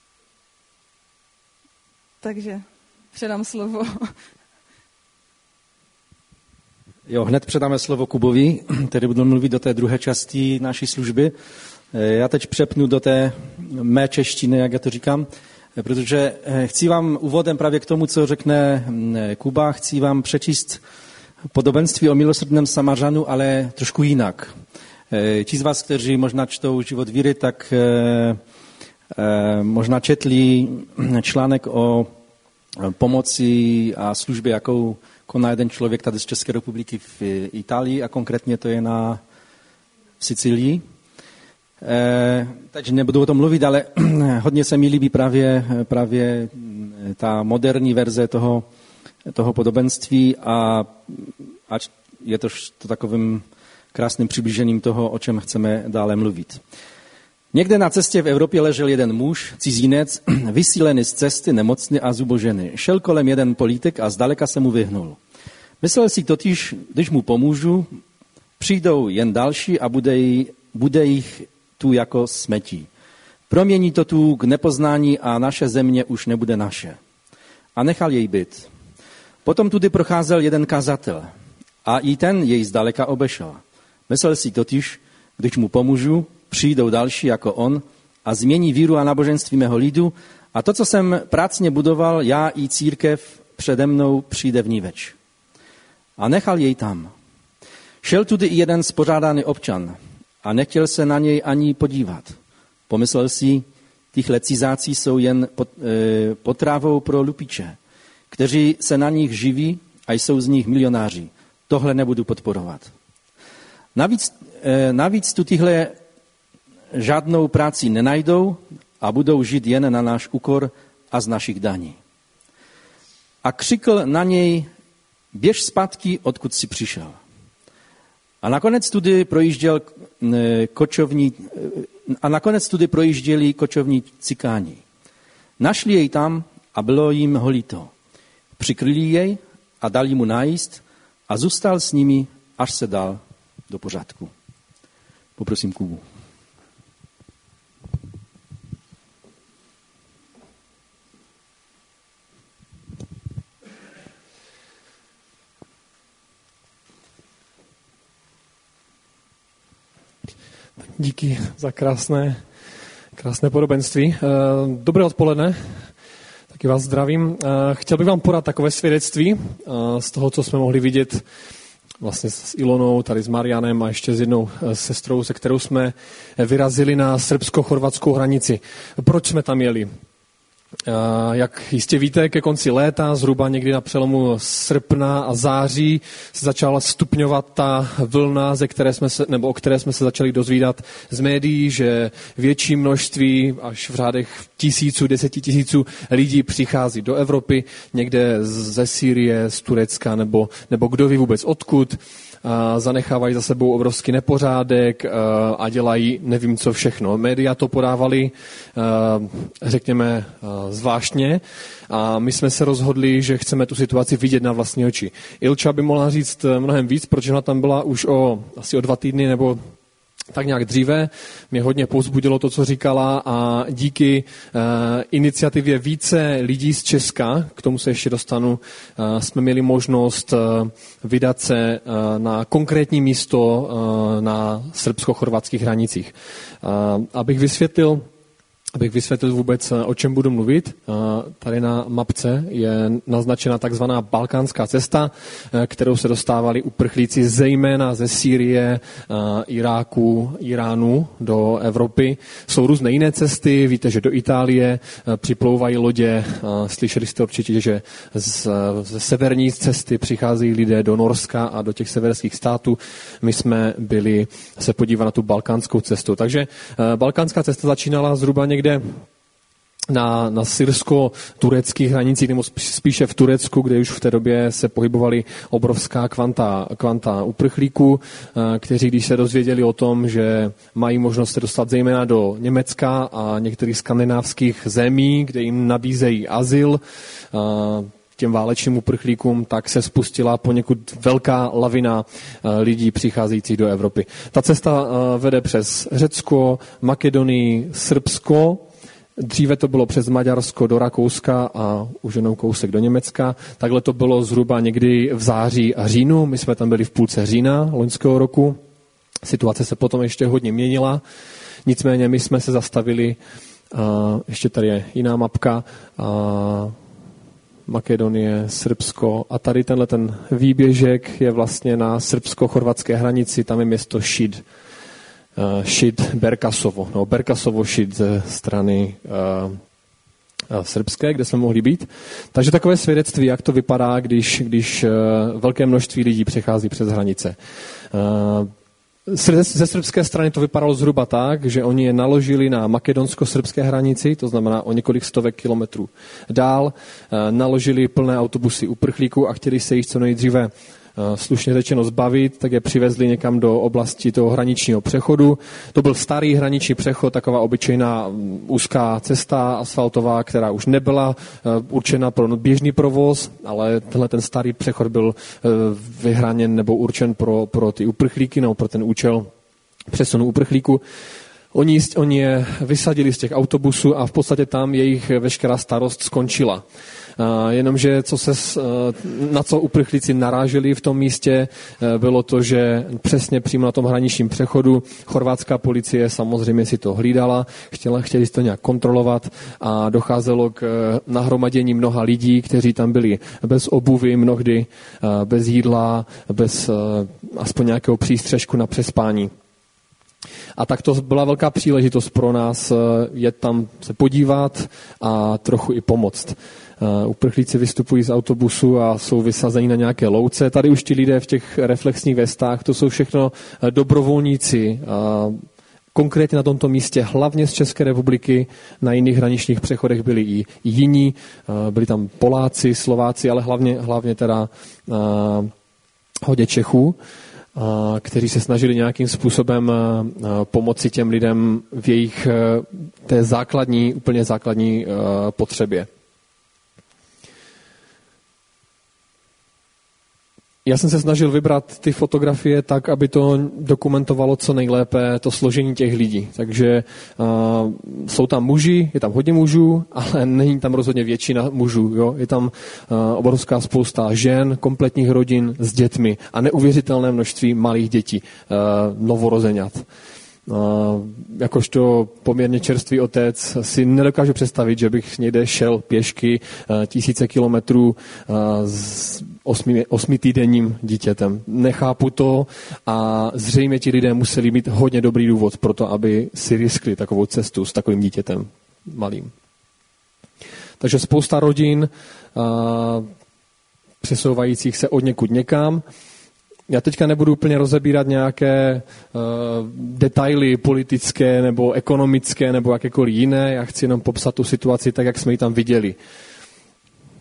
Takže předám slovo. Jo, hned předáme slovo Kubovi, který bude mluvit do té druhé části naší služby. Já teď přepnu do té mé češtiny, jak já to říkám, protože chci vám úvodem právě k tomu, co řekne Kuba, chci vám přečíst podobenství o milosrdném Samařanu, ale trošku jinak. Ti z vás, kteří možná čtou Život víry, tak možná četli článek o pomoci a službě, jakou koná jeden člověk tady z České republiky v Itálii a konkrétně to je na v Sicílii. E, takže nebudu o tom mluvit, ale hodně se mi líbí právě, právě ta moderní verze toho, toho podobenství a, a je to, to takovým krásným přiblížením toho, o čem chceme dále mluvit. Někde na cestě v Evropě ležel jeden muž, cizinec, vysílený z cesty, nemocný a zubožený. Šel kolem jeden politik a zdaleka se mu vyhnul. Myslel si totiž, když mu pomůžu, přijdou jen další a bude, bude jich tu jako smetí. Promění to tu k nepoznání a naše země už nebude naše. A nechal jej být. Potom tudy procházel jeden kazatel a i ten jej zdaleka obešel. Myslel si totiž, když mu pomůžu, přijdou další jako on a změní víru a náboženství mého lidu a to, co jsem prácně budoval, já i církev přede mnou přijde vníveč. A nechal jej tam. Šel tudy i jeden spořádaný občan a nechtěl se na něj ani podívat. Pomyslel si, tyhle cizáci jsou jen potravou pro lupiče, kteří se na nich živí a jsou z nich milionáři. Tohle nebudu podporovat. Navíc, navíc tu tyhle žádnou práci nenajdou a budou žít jen na náš úkor a z našich daní. A křikl na něj, běž zpátky, odkud jsi přišel. A nakonec tudy projížděl kočovní, a nakonec tudy projížděli kočovní cikáni. Našli jej tam a bylo jim ho líto. Přikryli jej a dali mu najíst a zůstal s nimi, až se dal do pořádku. Poprosím Kubu. Díky za krásné, krásné podobenství. Dobré odpoledne, taky vás zdravím. Chtěl bych vám podat takové svědectví z toho, co jsme mohli vidět vlastně s Ilonou, tady s Marianem a ještě s jednou sestrou, se kterou jsme vyrazili na srbsko-chorvatskou hranici. Proč jsme tam jeli? Jak jistě víte, ke konci léta, zhruba někdy na přelomu srpna a září, se začala stupňovat ta vlna, ze které jsme se, nebo o které jsme se začali dozvídat z médií, že větší množství, až v řádech tisíců, desetitisíců lidí přichází do Evropy, někde ze Sýrie, z Turecka, nebo, nebo kdo ví vůbec odkud. zanechávají za sebou obrovský nepořádek a dělají nevím co všechno. Média to podávali, řekněme, zvláštně a my jsme se rozhodli, že chceme tu situaci vidět na vlastní oči. Ilča by mohla říct mnohem víc, protože ona tam byla už o asi o dva týdny nebo tak nějak dříve. Mě hodně povzbudilo to, co říkala a díky uh, iniciativě více lidí z Česka, k tomu se ještě dostanu, uh, jsme měli možnost uh, vydat se uh, na konkrétní místo uh, na srbsko-chorvatských hranicích. Uh, abych vysvětlil, Abych vysvětlil vůbec, o čem budu mluvit, tady na mapce je naznačena takzvaná balkánská cesta, kterou se dostávali uprchlíci zejména ze Sýrie, Iráku, Iránu do Evropy. Jsou různé jiné cesty, víte, že do Itálie připlouvají lodě, slyšeli jste určitě, že ze severní cesty přicházejí lidé do Norska a do těch severských států. My jsme byli se podívat na tu balkánskou cestu. Takže balkánská cesta začínala zhruba někde někde na, na syrsko-tureckých hranicích, nebo spíše v Turecku, kde už v té době se pohybovaly obrovská kvanta, kvanta uprchlíků, kteří, když se dozvěděli o tom, že mají možnost se dostat zejména do Německa a některých skandinávských zemí, kde jim nabízejí azyl, těm válečným uprchlíkům, tak se spustila poněkud velká lavina lidí přicházejících do Evropy. Ta cesta vede přes Řecko, Makedonii, Srbsko, dříve to bylo přes Maďarsko do Rakouska a už jenom kousek do Německa. Takhle to bylo zhruba někdy v září a říjnu. My jsme tam byli v půlce října loňského roku. Situace se potom ještě hodně měnila. Nicméně my jsme se zastavili, ještě tady je jiná mapka, Makedonie, Srbsko a tady tenhle ten výběžek je vlastně na srbsko-chorvatské hranici, tam je město Šid. Uh, Šid Berkasovo, no Berkasovo Šid ze strany uh, uh, srbské, kde jsme mohli být. Takže takové svědectví, jak to vypadá, když, když uh, velké množství lidí přechází přes hranice. Uh, Ze srbské strany to vypadalo zhruba tak, že oni je naložili na makedonsko-srbské hranici, to znamená o několik stovek kilometrů dál, naložili plné autobusy uprchlíků a chtěli se jich co nejdříve slušně řečeno zbavit, tak je přivezli někam do oblasti toho hraničního přechodu. To byl starý hraniční přechod, taková obyčejná úzká cesta asfaltová, která už nebyla určena pro běžný provoz, ale tenhle ten starý přechod byl vyhraněn nebo určen pro, pro ty uprchlíky, nebo pro ten účel přesunu uprchlíků. Oni, oni je vysadili z těch autobusů a v podstatě tam jejich veškerá starost skončila. Uh, jenomže co se, uh, na co uprchlíci naráželi v tom místě, uh, bylo to, že přesně přímo na tom hraničním přechodu chorvatská policie samozřejmě si to hlídala, chtěla, chtěli si to nějak kontrolovat a docházelo k uh, nahromadění mnoha lidí, kteří tam byli bez obuvy, mnohdy uh, bez jídla, bez uh, aspoň nějakého přístřežku na přespání. A tak to byla velká příležitost pro nás jet tam se podívat a trochu i pomoct. Uprchlíci vystupují z autobusu a jsou vysazeni na nějaké louce. Tady už ti lidé v těch reflexních vestách, to jsou všechno dobrovolníci. Konkrétně na tomto místě, hlavně z České republiky, na jiných hraničních přechodech byli i jiní, byli tam Poláci, Slováci, ale hlavně, hlavně teda hodně Čechů, kteří se snažili nějakým způsobem pomoci těm lidem v jejich té základní, úplně základní potřebě. Já jsem se snažil vybrat ty fotografie tak, aby to dokumentovalo co nejlépe to složení těch lidí. Takže uh, jsou tam muži, je tam hodně mužů, ale není tam rozhodně většina mužů. Jo? Je tam uh, obrovská spousta žen, kompletních rodin s dětmi a neuvěřitelné množství malých dětí, uh, novorozeňat. Uh, jakožto poměrně čerstvý otec si nedokážu představit, že bych někde šel pěšky uh, tisíce kilometrů uh, s osmi, osmitýdenním dítětem. Nechápu to a zřejmě ti lidé museli mít hodně dobrý důvod pro to, aby si riskli takovou cestu s takovým dítětem malým. Takže spousta rodin uh, přesouvajících se od někud někam. Já teďka nebudu úplně rozebírat nějaké uh, detaily politické nebo ekonomické nebo jakékoliv jiné. Já chci jenom popsat tu situaci tak, jak jsme ji tam viděli.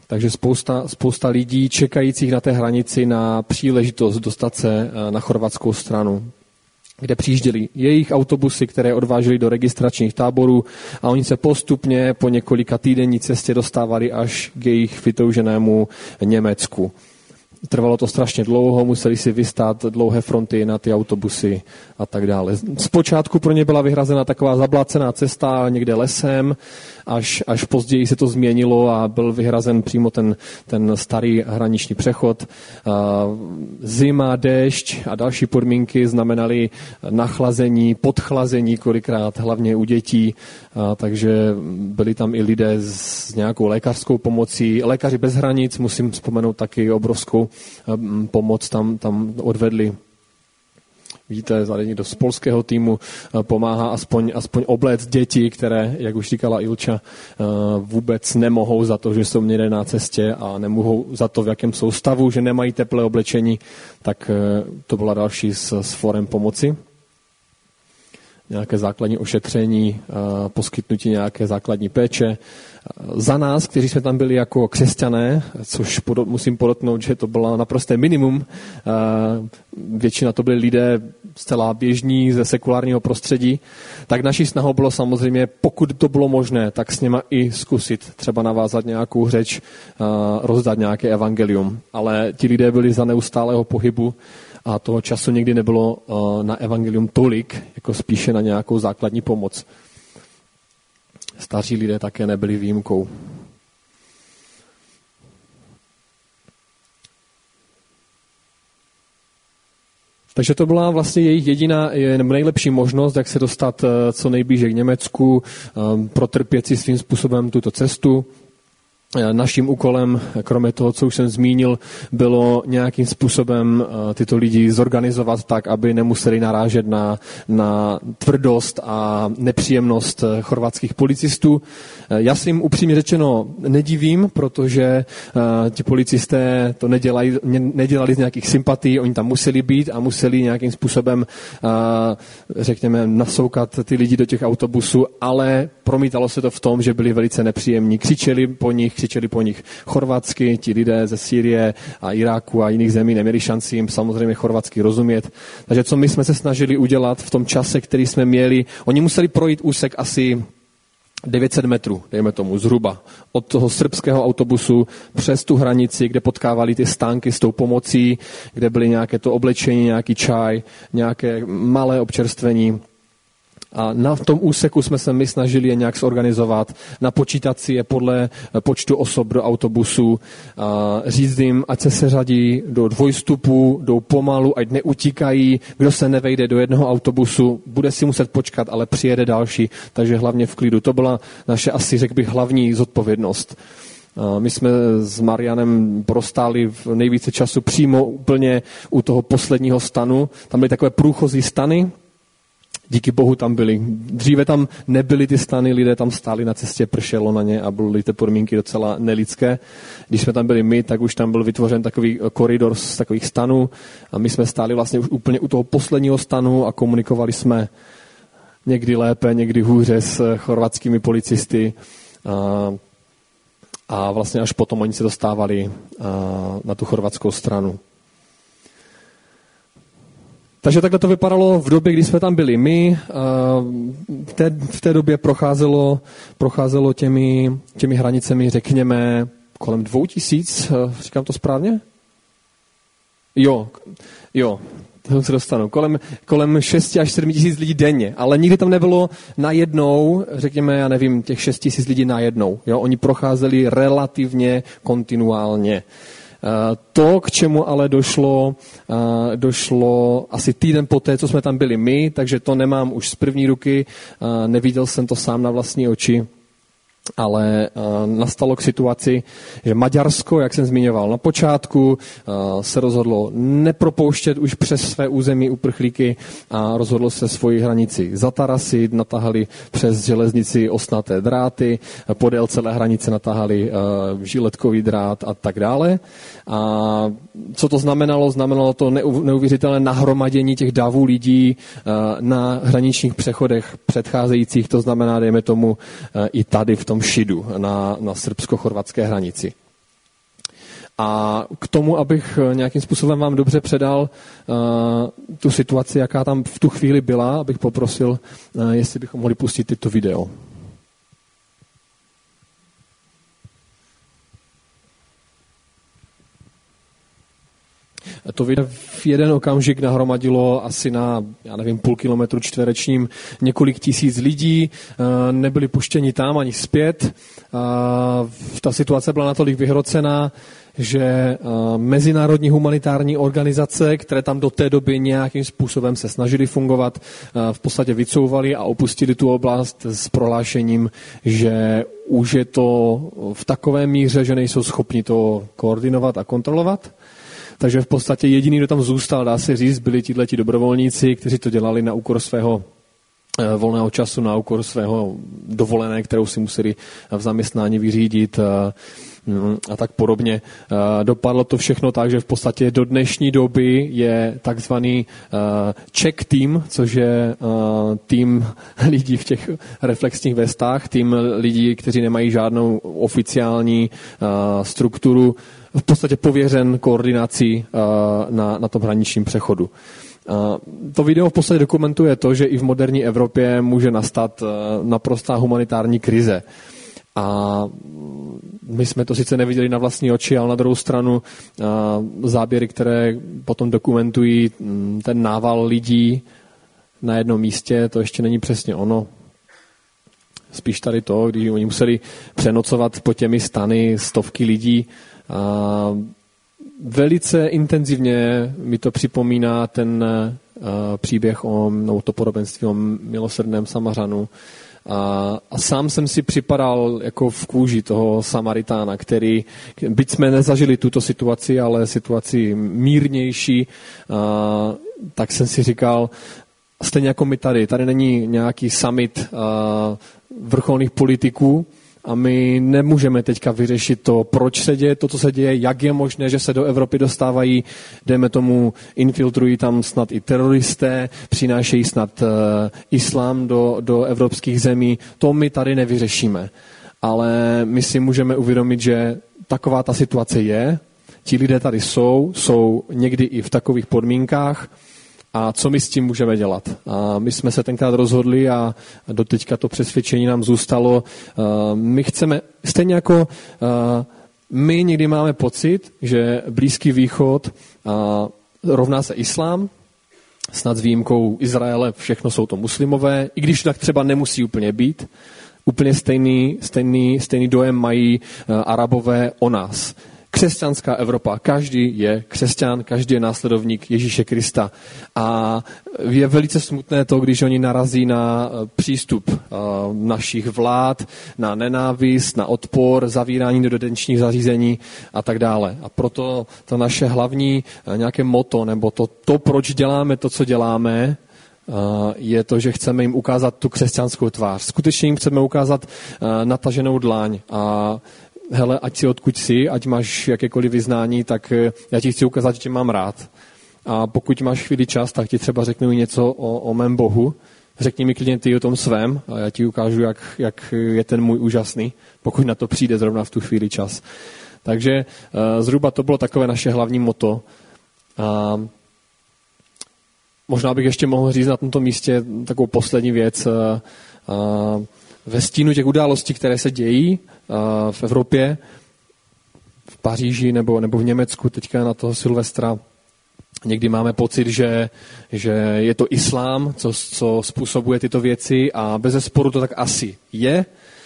Takže spousta, spousta lidí čekajících na té hranici na příležitost dostat se na chorvatskou stranu, kde přijížděli jejich autobusy, které odvážely do registračních táborů a oni se postupně po několika týdenní cestě dostávali až k jejich vytouženému Německu. Trvalo to strašně dlouho, museli si vystát dlouhé fronty na ty autobusy a tak dále. Zpočátku pro ně byla vyhrazena taková zablácená cesta někde lesem, až, až později se to změnilo a byl vyhrazen přímo ten, ten starý hraniční přechod. Zima, déšť a další podmínky znamenaly nachlazení, podchlazení kolikrát, hlavně u dětí, takže byli tam i lidé s nějakou lékařskou pomocí. Lékaři bez hranic, musím vzpomenout taky obrovskou pomoc tam, tam odvedli. Víte, tady někdo z polského týmu pomáhá aspoň, aspoň obléct děti, které, jak už říkala Ilča, vůbec nemohou za to, že jsou někde na cestě a nemohou za to, v jakém jsou stavu, že nemají teplé oblečení, tak to byla další z, z forem pomoci. Nějaké základní ošetření, poskytnutí nějaké základní péče. Za nás, kteří jsme tam byli jako křesťané, což musím podotknout, že to bylo naprosté minimum, většina to byli lidé zcela běžní ze sekulárního prostředí, tak naší snahou bylo samozřejmě, pokud to bylo možné, tak s něma i zkusit třeba navázat nějakou řeč, rozdat nějaké evangelium. Ale ti lidé byli za neustálého pohybu a toho času někdy nebylo na evangelium tolik, jako spíše na nějakou základní pomoc. Staří lidé také nebyli výjimkou. Takže to byla vlastně jejich jediná, nejlepší možnost, jak se dostat co nejblíže k Německu, protrpět si svým způsobem tuto cestu. Naším úkolem, kromě toho, co už jsem zmínil, bylo nějakým způsobem tyto lidi zorganizovat tak, aby nemuseli narážet na, na tvrdost a nepříjemnost chorvatských policistů. Já si jim upřímně řečeno nedivím, protože ti policisté to nedělají, nedělali z nějakých sympatí, oni tam museli být a museli nějakým způsobem, řekněme, nasoukat ty lidi do těch autobusů, ale promítalo se to v tom, že byli velice nepříjemní. Křičeli po nich, křičeli po nich chorvatsky, ti lidé ze Sýrie a Iráku a jiných zemí neměli šanci jim samozřejmě chorvatsky rozumět. Takže co my jsme se snažili udělat v tom čase, který jsme měli, oni museli projít úsek asi devět set metrů, dejme tomu, zhruba, od toho srbského autobusu přes tu hranici, kde potkávali ty stánky s tou pomocí, kde byly nějaké to oblečení, nějaký čaj, nějaké malé občerstvení. A na tom úseku jsme se my snažili je nějak zorganizovat, napočítat si je podle počtu osob do autobusu, a říct jim, ať se seřadí do dvojstupu, jdou pomalu, ať neutíkají, kdo se nevejde do jednoho autobusu, bude si muset počkat, ale přijede další, takže hlavně v klidu. To byla naše asi, řekl bych, hlavní zodpovědnost. My jsme s Marianem prostáli v nejvíce času přímo úplně u toho posledního stanu. Tam byly takové průchozí stany, díky bohu tam byli. Dříve tam nebyly ty stany, lidé tam stáli na cestě, pršelo na ně a byly ty podmínky docela nelidské. Když jsme tam byli my, tak už tam byl vytvořen takový koridor z takových stanů a my jsme stáli vlastně už úplně u toho posledního stanu a komunikovali jsme někdy lépe, někdy hůře s chorvatskými policisty a, a vlastně až potom oni se dostávali na tu chorvatskou stranu. Takže takhle to vypadalo v době, kdy jsme tam byli my. V té, v té době procházelo, procházelo těmi, těmi hranicemi, řekněme, kolem dvou tisíc, říkám to správně? Jo, jo, to se dostanu. Kolem, kolem šest až sedm tisíc lidí denně, ale nikdy tam nebylo najednou, řekněme, já nevím, těch šest tisíc lidí najednou. Jo? Oni procházeli relativně kontinuálně. To, k čemu ale došlo, došlo asi týden poté, co jsme tam byli my, takže to nemám už z první ruky, neviděl jsem to sám na vlastní oči, ale nastalo k situaci, že Maďarsko, jak jsem zmiňoval na počátku, se rozhodlo nepropouštět už přes své území uprchlíky a rozhodlo se svoji hranici zatarasit, natahali přes železnici ostnaté dráty, podél celé hranice natahali žiletkový drát a tak dále. A co to znamenalo? Znamenalo to neuvěřitelné nahromadění těch davů lidí na hraničních přechodech předcházejících, to znamená, dejme tomu, i tady v tom Šidu na, na srbsko-chorvatské hranici. A k tomu, abych nějakým způsobem vám dobře předal uh, tu situaci, jaká tam v tu chvíli byla, abych poprosil, uh, jestli bychom mohli pustit tyto video. To video v jeden okamžik nahromadilo asi na, já nevím, půl kilometru čtverečním několik tisíc lidí, nebyli puštěni tam ani zpět. Ta situace byla natolik vyhrocená, že mezinárodní humanitární organizace, které tam do té doby nějakým způsobem se snažily fungovat, v podstatě vycouvali a opustili tu oblast s prohlášením, že už je to v takové míře, že nejsou schopni to koordinovat a kontrolovat. Takže v podstatě jediný, kdo tam zůstal, dá se říct, byli tihleti dobrovolníci, kteří to dělali na úkor svého volného času, na úkor svého dovolené, kterou si museli v zaměstnání vyřídit a, a tak podobně. Dopadlo to všechno tak, že v podstatě do dnešní doby je takzvaný check team, což je tým lidí v těch reflexních vestách, tým lidí, kteří nemají žádnou oficiální strukturu, v podstatě pověřen koordinací na, na tom hraničním přechodu. To video v podstatě dokumentuje to, že i v moderní Evropě může nastat naprostá humanitární krize. A my jsme to sice neviděli na vlastní oči, ale na druhou stranu záběry, které potom dokumentují ten nával lidí na jednom místě, to ještě není přesně ono. Spíš tady to, když oni museli přenocovat po těmi stany stovky lidí. A velice intenzivně mi to připomíná ten uh, příběh o, no, to podobenství o milosrdném Samařanu. A, a sám jsem si připadal jako v kůži toho Samaritána, který, byť jsme nezažili tuto situaci, ale situaci mírnější, uh, tak jsem si říkal, stejně jako my tady, tady není nějaký summit uh, vrcholných politiků, a my nemůžeme teďka vyřešit to, proč se děje to, co se děje, jak je možné, že se do Evropy dostávají, dejme tomu, infiltrují tam snad i teroristé, přinášejí snad uh, islám do, do evropských zemí. To my tady nevyřešíme. Ale my si můžeme uvědomit, že taková ta situace je, ti lidé tady jsou, jsou někdy i v takových podmínkách, a co my s tím můžeme dělat? A my jsme se tenkrát rozhodli a doteďka to přesvědčení nám zůstalo. My chceme, stejně jako my někdy máme pocit, že Blízký východ rovná se islám, snad s výjimkou Izraele, všechno jsou to muslimové, i když tak třeba nemusí úplně být. Úplně stejný, stejný, stejný dojem mají Arabové o nás. Křesťanská Evropa, každý je křesťan, každý je následovník Ježíše Krista. A je velice smutné to, když oni narazí na přístup našich vlád, na nenávist, na odpor, zavírání do detenčních zařízení a tak dále. A proto to naše hlavní nějaké motto, nebo to, to, proč děláme to, co děláme, je to, že chceme jim ukázat tu křesťanskou tvář. Skutečně jim chceme ukázat nataženou dlaň a hele, ať si odkud jsi, ať máš jakékoliv vyznání, tak já ti chci ukázat, že tě mám rád. A pokud máš chvíli čas, tak ti třeba řeknu něco o, o mém Bohu. Řekni mi klidně ty o tom svém a já ti ukážu, jak, jak je ten můj úžasný, pokud na to přijde zrovna v tu chvíli čas. Takže uh, zhruba to bylo takové naše hlavní motto. A možná bych ještě mohl říct na tomto místě takovou poslední věc. Uh, uh, ve stínu těch událostí, které se dějí v Evropě, v Paříži nebo, nebo v Německu teďka na toho Silvestra, někdy máme pocit, že, že je to islám, co, co způsobuje tyto věci a bezesporu to tak asi je.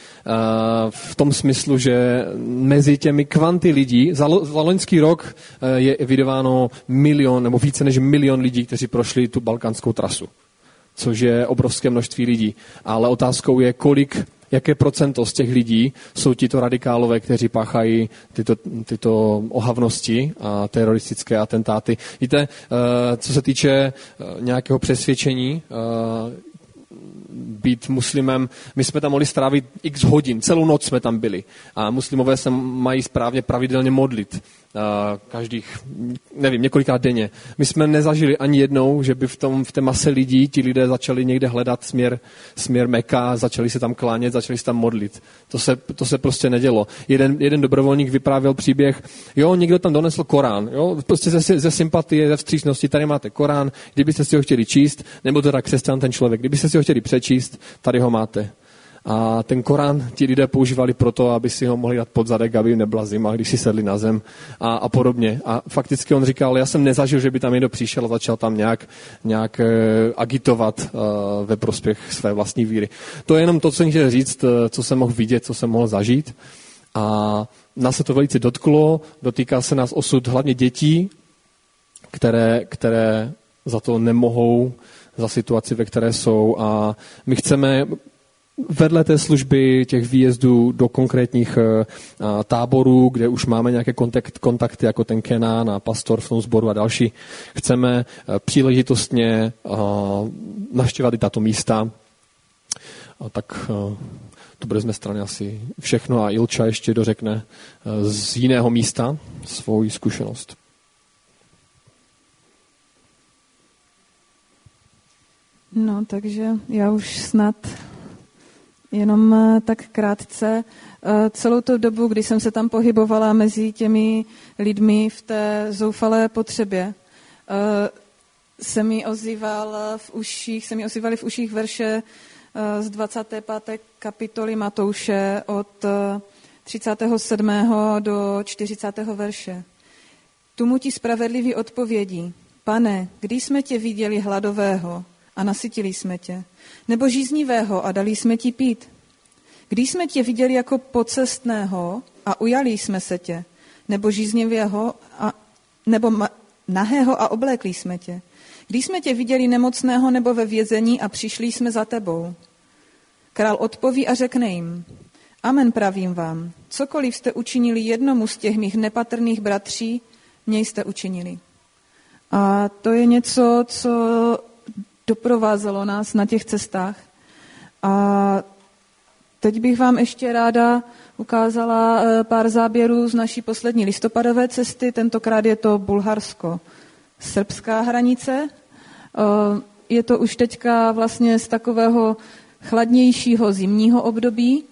V tom smyslu, že mezi těmi kvanty lidí, za, lo, za loňský rok je evidováno milion nebo více než milion lidí, kteří prošli tu balkánskou trasu, což je obrovské množství lidí. Ale otázkou je, kolik, jaké procento z těch lidí jsou tito radikálové, kteří páchají tyto, tyto ohavnosti a teroristické atentáty. Víte, co se týče nějakého přesvědčení, být muslimem. My jsme tam mohli strávit x hodin, celou noc jsme tam byli. A muslimové se mají správně pravidelně modlit. Každých, nevím, několikrát denně. My jsme nezažili ani jednou, že by v, tom, v té mase lidí ti lidé začali někde hledat směr, směr Meka, začali se tam klánět, začali se tam modlit. To se, to se prostě nedělo. Jeden, jeden dobrovolník vyprávěl příběh, jo, někdo tam donesl Korán, jo, prostě ze, ze sympatie, ze vstřícnosti, tady máte Korán, kdybyste si ho chtěli číst, nebo teda křesťan ten člověk, kdybyste si ho chtěli přečíst, tady ho máte. A ten Korán ti lidé používali proto, aby si ho mohli dát pod zadek, aby jim nebyla zima, když si sedli na zem a, a podobně. A fakticky on říkal, já jsem nezažil, že by tam někdo přišel a začal tam nějak, nějak uh, agitovat uh, ve prospěch své vlastní víry. To je jenom to, co jsem chtěl říct, co jsem mohl vidět, co jsem mohl zažít. A nás se to velice dotklo, dotýká se nás osud hlavně dětí, které, které za to nemohou, za situaci, ve které jsou. A my chceme vedle té služby těch výjezdů do konkrétních uh, táborů, kde už máme nějaké kontakt, kontakty, jako ten Kenan a pastor v tom sboru a další, chceme uh, příležitostně uh, navštěvovat i tato místa. Uh, tak uh, to bude z mé strany asi všechno a Ilča ještě dořekne uh, z jiného místa svou zkušenost. No, takže já už snad jenom tak krátce. Celou tu dobu, kdy jsem se tam pohybovala mezi těmi lidmi v té zoufalé potřebě, se mi ozýval v uších, se mi ozývaly v uších verše z dvacáté páté kapitoly Matouše od třicátého sedmého do čtyřicátého verše. Tu mu ti spravedliví odpovědí: Pane, kdy jsme tě viděli hladového a nasytili jsme tě, nebo žíznivého a dali jsme ti pít? Když jsme tě viděli jako pocestného a ujali jsme se tě, nebo žíznivého a, nebo ma, nahého a oblékli jsme tě? Když jsme tě viděli nemocného nebo ve vězení a přišli jsme za tebou? Král odpoví a řekne jim: Amen, pravím vám, cokoliv jste učinili jednomu z těch mých nepatrných bratří, mě jste učinili. A to je něco, co doprovázelo nás na těch cestách. A teď bych vám ještě ráda ukázala pár záběrů z naší poslední listopadové cesty. Tentokrát je to bulharsko-srbská hranice. Je to už teďka vlastně z takového chladnějšího zimního období.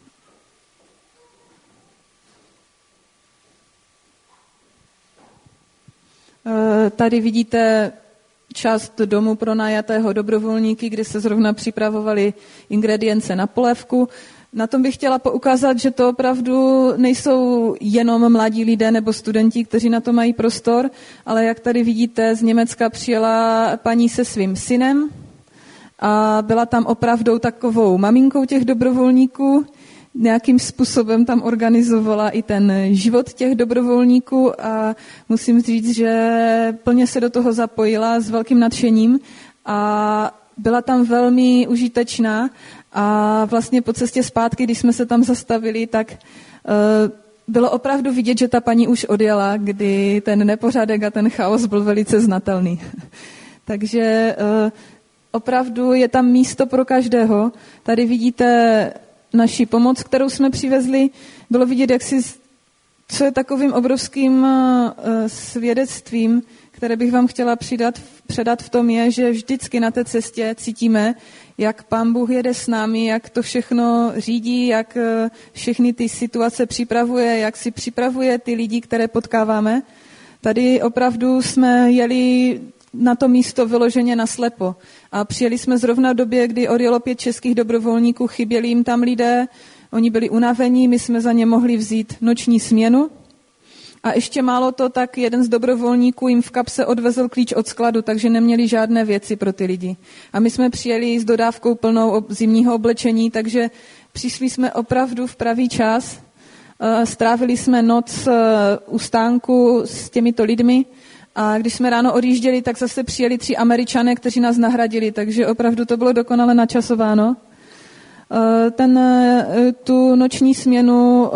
Tady vidíte část domu pronajatého dobrovolníky, kde se zrovna připravovaly ingredience na polévku. Na tom bych chtěla poukázat, že to opravdu nejsou jenom mladí lidé nebo studenti, kteří na to mají prostor, ale jak tady vidíte, z Německa přijela paní se svým synem a byla tam opravdu takovou maminkou těch dobrovolníků. Nějakým způsobem tam organizovala i ten život těch dobrovolníků a musím říct, že plně se do toho zapojila s velkým nadšením a byla tam velmi užitečná a vlastně po cestě zpátky, když jsme se tam zastavili, tak uh, bylo opravdu vidět, že ta paní už odjela, kdy ten nepořádek a ten chaos byl velice znatelný. Takže uh, opravdu je tam místo pro každého. Tady vidíte naši pomoc, kterou jsme přivezli. Bylo vidět, jak si, co je takovým obrovským uh, svědectvím, které bych vám chtěla přidat, předat v tom je, že vždycky na té cestě cítíme, jak Pán Bůh jede s námi, jak to všechno řídí, jak uh, všechny ty situace připravuje, jak si připravuje ty lidi, které potkáváme. Tady opravdu jsme jeli na to místo vyloženě naslepo. A přijeli jsme zrovna v době, kdy odjelo pět českých dobrovolníků, chyběli jim tam lidé, oni byli unavení, my jsme za ně mohli vzít noční směnu. A ještě málo to, tak jeden z dobrovolníků jim v kapse odvezl klíč od skladu, takže neměli žádné věci pro ty lidi. A my jsme přijeli s dodávkou plnou zimního oblečení, takže přišli jsme opravdu v pravý čas. Strávili jsme noc u stánku s těmito lidmi. A když jsme ráno odjížděli, tak zase přijeli tři Američané, kteří nás nahradili, takže opravdu to bylo dokonale načasováno. Ten, tu noční směnu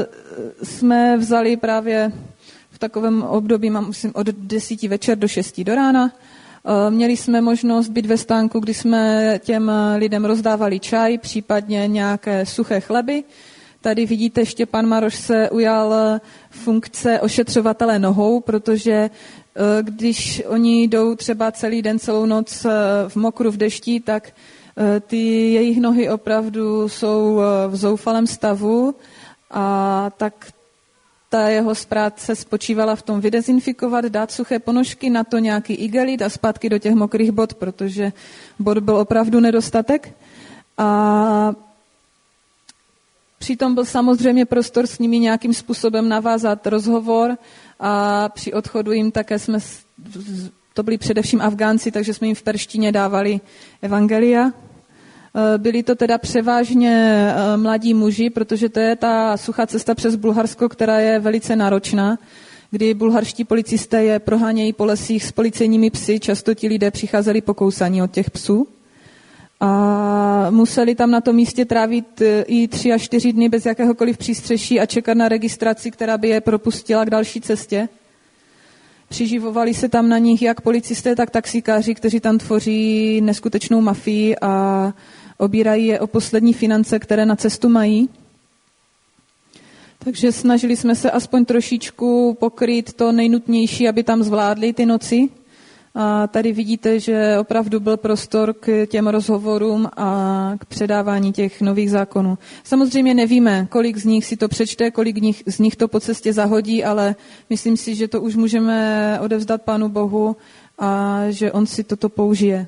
jsme vzali právě v takovém období, mám musím od desíti večer do šesti do rána Měli jsme možnost být ve stánku, kdy jsme těm lidem rozdávali čaj, případně nějaké suché chleby. Tady vidíte, Štěpán Maroš se ujal funkce ošetřovatele nohou, protože když oni jdou třeba celý den, celou noc v mokru, v dešti, tak ty jejich nohy opravdu jsou v zoufalém stavu a tak ta jeho práce spočívala v tom vydezinfikovat, dát suché ponožky, na to nějaký igelit a zpátky do těch mokrých bot, protože bod byl opravdu nedostatek. A přitom byl samozřejmě prostor s nimi nějakým způsobem navázat rozhovor a při odchodu jim také jsme, to byli především Afgánci, takže jsme jim v perštině dávali evangelia. Byli to teda převážně mladí muži, protože to je ta suchá cesta přes Bulharsko, která je velice náročná, kdy bulharští policisté je prohánějí po lesích s policejními psy, často ti lidé přicházeli pokousaní od těch psů. A museli tam na tom místě trávit i tři až čtyři dny bez jakéhokoliv přístřeší a čekat na registraci, která by je propustila k další cestě. Přiživovali se tam na nich jak policisté, tak taxikáři, kteří tam tvoří neskutečnou mafii a obírají je o poslední finance, které na cestu mají. Takže snažili jsme se aspoň trošičku pokryt to nejnutnější, aby tam zvládli ty noci. A tady vidíte, že opravdu byl prostor k těm rozhovorům a k předávání těch nových zákonů. Samozřejmě nevíme, kolik z nich si to přečte, kolik z nich to po cestě zahodí, ale myslím si, že to už můžeme odevzdat Pánu Bohu a že on si toto použije.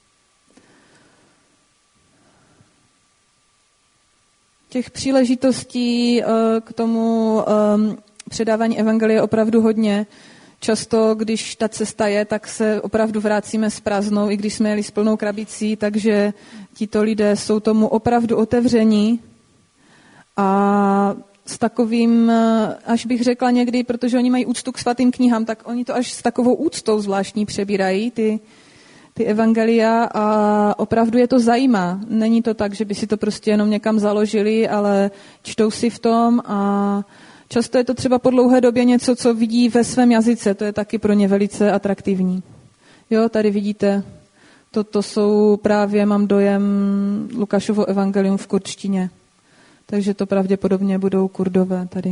Těch příležitostí k tomu předávání evangelia je opravdu hodně. Často, když ta cesta je, tak se opravdu vracíme s prázdnou, i když jsme jeli s plnou krabicí, takže tito lidé jsou tomu opravdu otevření a s takovým, až bych řekla někdy, protože oni mají úctu k svatým knihám, tak oni to až s takovou úctou zvláštní přebírají, ty, ty evangelia a opravdu je to zajímá. Není to tak, že by si to prostě jenom někam založili, ale čtou si v tom a často je to třeba po dlouhé době něco, co vidí ve svém jazyce. To je taky pro ně velice atraktivní. Jo, tady vidíte, toto jsou právě, mám dojem, Lukášovo evangelium v kurdštině. Takže to pravděpodobně budou Kurdové tady.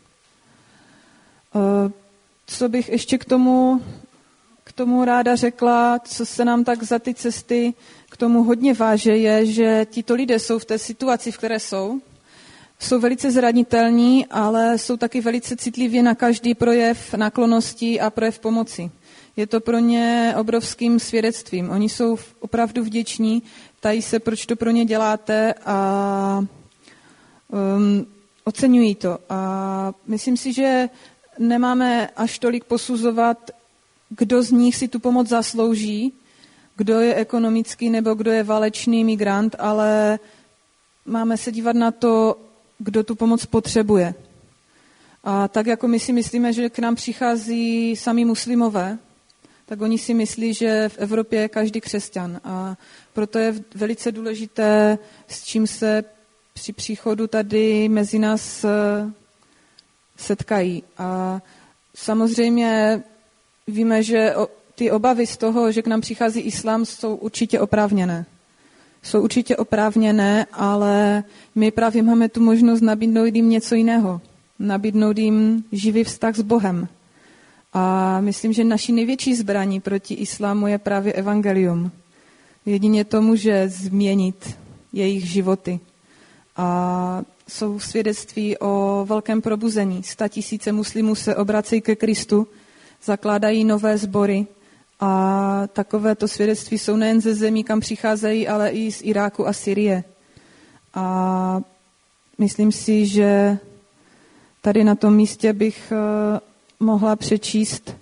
Co bych ještě k tomu, k tomu ráda řekla, co se nám tak za ty cesty k tomu hodně váže, je, že tito lidé jsou v té situaci, v které jsou. Jsou velice zranitelní, ale jsou taky velice citliví na každý projev náklonnosti a projev pomoci. Je to pro ně obrovským svědectvím. Oni jsou opravdu vděční, ptají se, proč to pro ně děláte a um, oceňují to. A myslím si, že nemáme až tolik posuzovat, kdo z nich si tu pomoc zaslouží, kdo je ekonomický nebo kdo je válečný migrant, ale máme se dívat na to, kdo tu pomoc potřebuje. A tak jako my si myslíme, že k nám přichází sami muslimové, tak oni si myslí, že v Evropě je každý křesťan. A proto je velice důležité, s čím se při příchodu tady mezi nás setkají. A samozřejmě víme, že ty obavy z toho, že k nám přichází islám, jsou určitě oprávněné. Jsou určitě oprávněné, ale my právě máme tu možnost nabídnout jim něco jiného. Nabídnout jim živý vztah s Bohem. A myslím, že naší největší zbraní proti islámu je právě evangelium. Jedině to může změnit jejich životy. A jsou svědectví o velkém probuzení. Statisíce muslimů se obracejí ke Kristu, zakládají nové sbory. A takovéto svědectví jsou nejen ze zemí, kam přicházejí, ale i z Iráku a Syrie. A myslím si, že tady na tom místě bych mohla přečíst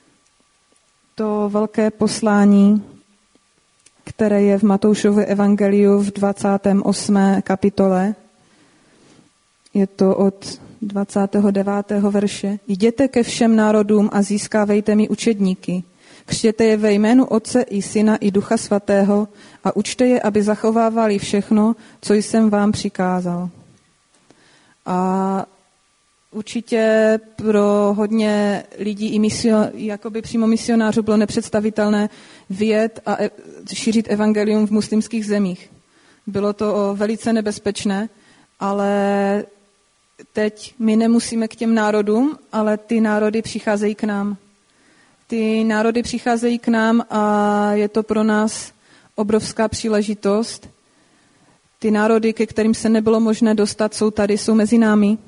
to velké poslání, které je v Matoušově evangeliu v dvacáté osmé kapitole. Je to od dvacátého devátého verše. Jděte ke všem národům a získávejte mi učedníky. Křtěte je ve jménu Otce i Syna i Ducha Svatého a učte je, aby zachovávali všechno, co jsem vám přikázal. A určitě pro hodně lidí i misio, jakoby přímo misionářů bylo nepředstavitelné vyjet a e, šířit evangelium v muslimských zemích. Bylo to velice nebezpečné, ale teď my nemusíme k těm národům, ale ty národy přicházejí k nám. Ty národy přicházejí k nám a je to pro nás obrovská příležitost. Ty národy, ke kterým se nebylo možné dostat, jsou tady, jsou mezi námi.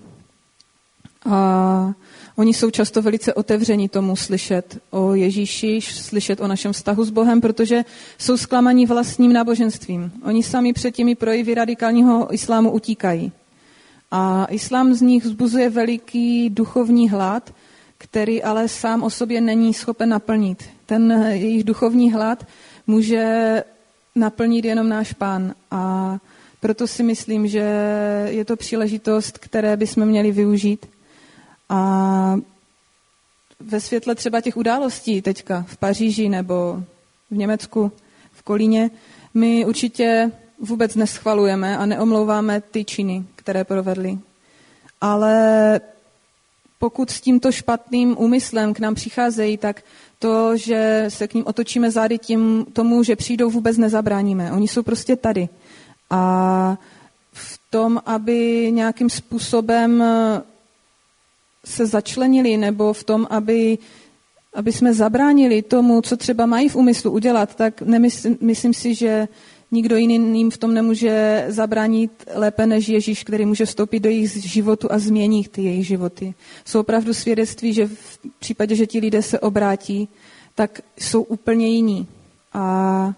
A oni jsou často velice otevření tomu slyšet o Ježíši, slyšet o našem vztahu s Bohem, protože jsou zklamaní vlastním náboženstvím. Oni sami před těmi projevy radikálního islámu utíkají. A islám z nich vzbuzuje veliký duchovní hlad, který ale sám o sobě není schopen naplnit. Ten jejich duchovní hlad může naplnit jenom náš Pán. A proto si myslím, že je to příležitost, které bychom měli využít. A ve světle třeba těch událostí teďka v Paříži nebo v Německu, v Kolíně, my určitě vůbec neschvalujeme a neomlouváme ty činy, které provedli. Ale pokud s tímto špatným úmyslem k nám přicházejí, tak to, že se k ním otočíme zády tím tomu, že přijdou, vůbec nezabráníme. Oni jsou prostě tady. A v tom, aby nějakým způsobem se začlenili, nebo v tom, aby, aby jsme zabránili tomu, co třeba mají v úmyslu udělat, tak nemysl, myslím si, že nikdo jiný jim v tom nemůže zabránit lépe než Ježíš, který může vstoupit do jejich životu a změnit ty jejich životy. Jsou opravdu svědectví, že v případě, že ti lidé se obrátí, tak jsou úplně jiní. A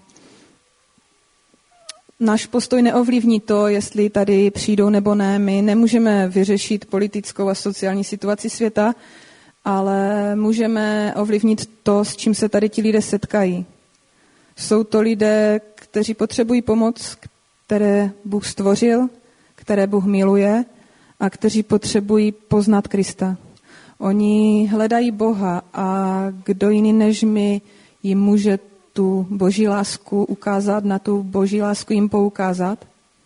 náš postoj neovlivní to, jestli tady přijdou nebo ne. My nemůžeme vyřešit politickou a sociální situaci světa, ale můžeme ovlivnit to, s čím se tady ti lidé setkají. Jsou to lidé, kteří potřebují pomoc, které Bůh stvořil, které Bůh miluje a kteří potřebují poznat Krista. Oni hledají Boha a kdo jiný než my jim může tu boží lásku ukázat, na tu boží lásku jim poukázat.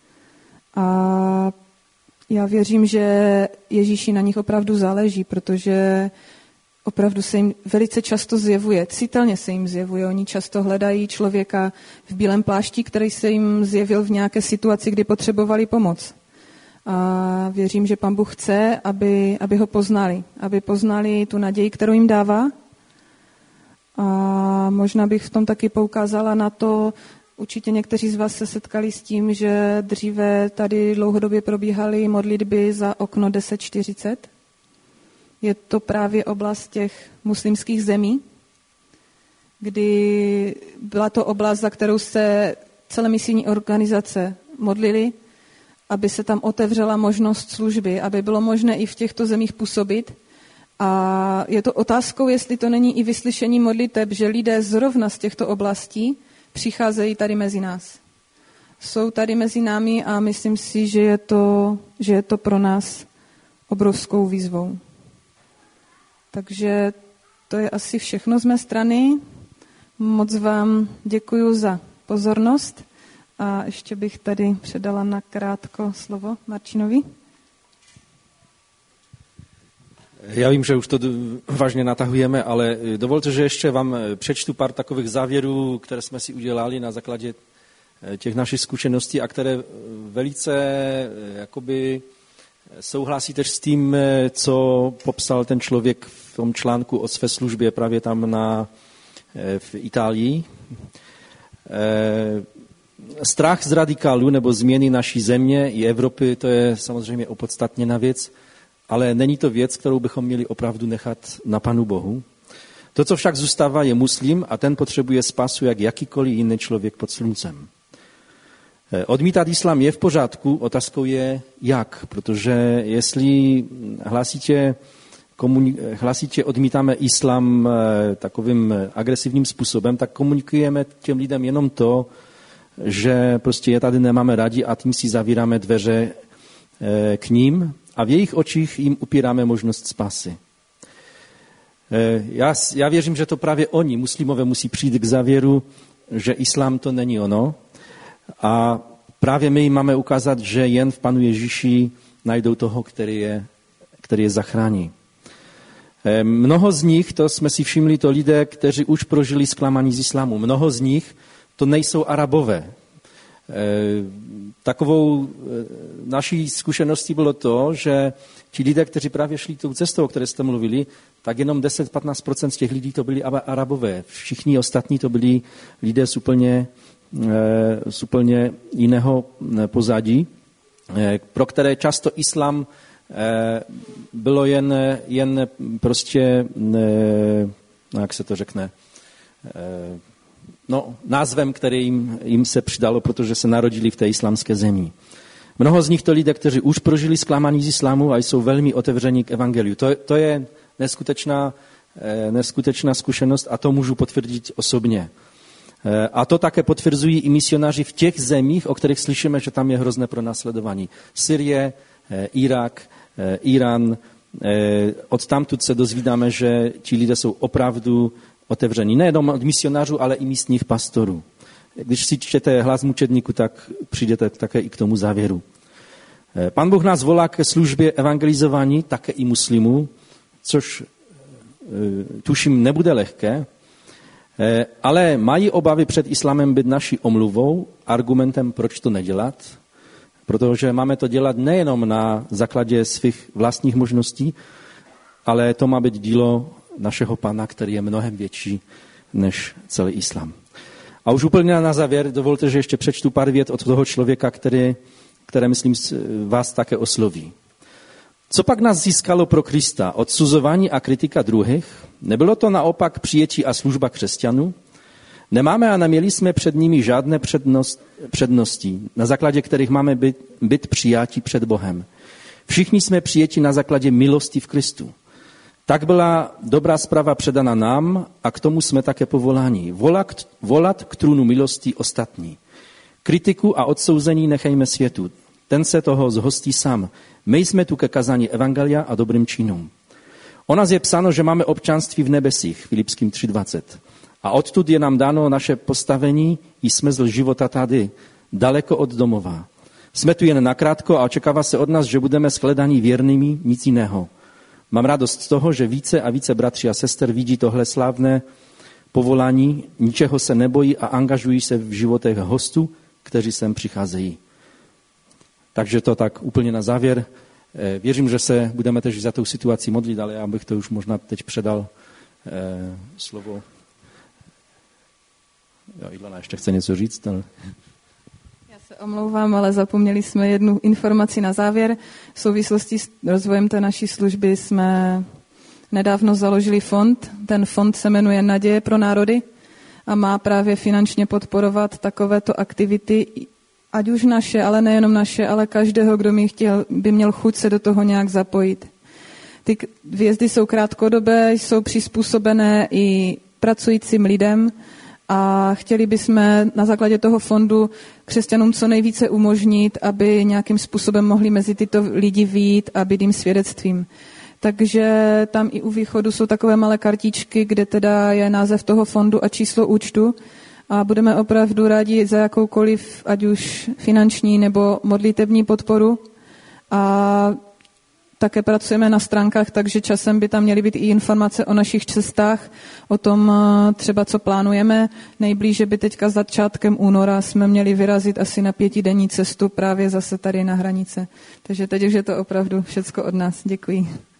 A já věřím, že Ježíši na nich opravdu záleží, protože opravdu se jim velice často zjevuje, citelně se jim zjevuje. Oni často hledají člověka v bílém plášti, který se jim zjevil v nějaké situaci, kdy potřebovali pomoc. A věřím, že Pán Bůh chce, aby, aby ho poznali, aby poznali tu naději, kterou jim dává. A možná bych v tom taky poukázala na to, určitě někteří z vás se setkali s tím, že dříve tady dlouhodobě probíhaly modlitby za okno deset čtyřicet. Je to právě oblast těch muslimských zemí, kdy byla to oblast, za kterou se celé misijní organizace modlily, aby se tam otevřela možnost služby, aby bylo možné i v těchto zemích působit. A je to otázkou, jestli to není i vyslyšení modliteb, že lidé zrovna z těchto oblastí přicházejí tady mezi nás. Jsou tady mezi námi a myslím si, že je to, že je to pro nás obrovskou výzvou. Takže to je asi všechno z mé strany. Moc vám děkuji za pozornost a ještě bych tady předala na krátko slovo Marčinovi. Já vím, že už to vážně natahujeme, ale dovolte, že ještě vám přečtu pár takových závěrů, které jsme si udělali na základě těch našich zkušeností a které velice jakoby souhlasí tež s tím, co popsal ten člověk v tom článku o své službě právě tam na, v Itálii. Strach z radikálu nebo změny naší země i Evropy, to je samozřejmě opodstatněná věc, ale není to věc, kterou bychom měli opravdu nechat na Panu Bohu. To, co však zůstává, je muslim a ten potřebuje spasu jak jakýkoliv jiný člověk pod sluncem. Odmítat islám je v pořádku, otázkou je jak, protože jestli hlásíte, komuni- hlásíte odmítáme islám takovým agresivním způsobem, tak komunikujeme těm lidem jenom to, že prostě je tady nemáme rádi a tím si zavíráme dveře k ním a v jejich očích jim upíráme možnost spásy. Já, já věřím, že to právě oni, muslimové, musí přijít k závěru, že islám to není ono a právě my jim máme ukázat, že jen v Panu Ježíši najdou toho, který je, který je zachrání. Mnoho z nich, to jsme si všimli, to lidé, kteří už prožili zklamání z islámu. Mnoho z nich to nejsou Arabové. Takovou naší zkušeností bylo to, že ti lidé, kteří právě šli tou cestou, o které jste mluvili, tak jenom deset až patnáct procent z těch lidí to byli Arabové. Všichni ostatní to byli lidé z úplně, z úplně jiného pozadí, pro které často islám bylo jen, jen prostě, jak se to řekne, no, názvem, který jim, jim se přidalo, protože se narodili v té islámské zemi. Mnoho z nich to lidé, kteří už prožili zklamání z islámu a jsou velmi otevření k evangeliu. To, to je neskutečná, neskutečná zkušenost a to můžu potvrdit osobně. A to také potvrzují i misionáři v těch zemích, o kterých slyšíme, že tam je hrozné pronásledování. Syrie, Irak, Irán. Od tamtud se dozvídáme, že ti lidé jsou opravdu otevření. Nejenom od misionářů, ale i místních pastorů. Když si čtete Hlas mučedníku, tak přijdete také i k tomu závěru. Pán Bůh nás volá ke službě evangelizování, také i muslimů, což tuším nebude lehké, ale mají obavy před islámem být naší omluvou, argumentem, proč to nedělat, protože máme to dělat nejenom na základě svých vlastních možností, ale to má být dílo našeho Pána, který je mnohem větší než celý islám. A už úplně na závěr dovolte, že ještě přečtu pár vět od toho člověka, který, které, myslím, vás také osloví. Co pak nás získalo pro Krista? Odsuzování a kritika druhých? Nebylo to naopak přijetí a služba křesťanů? Nemáme a neměli jsme před nimi žádné přednost, přednosti, na základě kterých máme být, být přijati před Bohem. Všichni jsme přijeti na základě milosti v Kristu. Tak byla dobrá zpráva předana nám a k tomu jsme také povoláni. Volat, volat k trůnu milosti ostatní. Kritiku a odsouzení nechejme světu. Ten se toho zhostí sám. My jsme tu ke kazání evangelia a dobrým činům. O nás je psáno, že máme občanství v nebesích, Filipským tři dvacet. A odtud je nám dáno naše postavení i smysl života tady, daleko od domova. Jsme tu jen nakrátko a očekává se od nás, že budeme shledaní věrnými, nic jiného. Mám radost z toho, že více a více bratří a sester vidí tohle slávné povolání, ničeho se nebojí a angažují se v životech hostů, kteří sem přicházejí. Takže to tak úplně na závěr. Věřím, že se budeme tež za tou situací modlit, ale já bych to už možná teď předal eh, slovo. Jo, Ilona ještě chce něco říct. Ale... Já se omlouvám, ale zapomněli jsme jednu informaci na závěr. V souvislosti s rozvojem té naší služby jsme nedávno založili fond. Ten fond se jmenuje Naděje pro národy a má právě finančně podporovat takovéto aktivity, ať už naše, ale nejenom naše, ale každého, kdo mi chtěl, by měl chuť se do toho nějak zapojit. Ty výjezdy jsou krátkodobé, jsou přizpůsobené i pracujícím lidem a chtěli bychom na základě toho fondu křesťanům co nejvíce umožnit, aby nějakým způsobem mohli mezi tyto lidi vyjít a být jim svědectvím. Takže tam i u východu jsou takové malé kartičky, kde teda je název toho fondu a číslo účtu. A budeme opravdu rádi za jakoukoliv, ať už finanční nebo modlitební podporu. A také pracujeme na stránkách, takže časem by tam měly být i informace o našich cestách, o tom třeba, co plánujeme. Nejblíže by teďka začátkem února jsme měli vyrazit asi na pětidenní cestu právě zase tady na hranice. Takže teď už je to opravdu všecko od nás. Děkuji.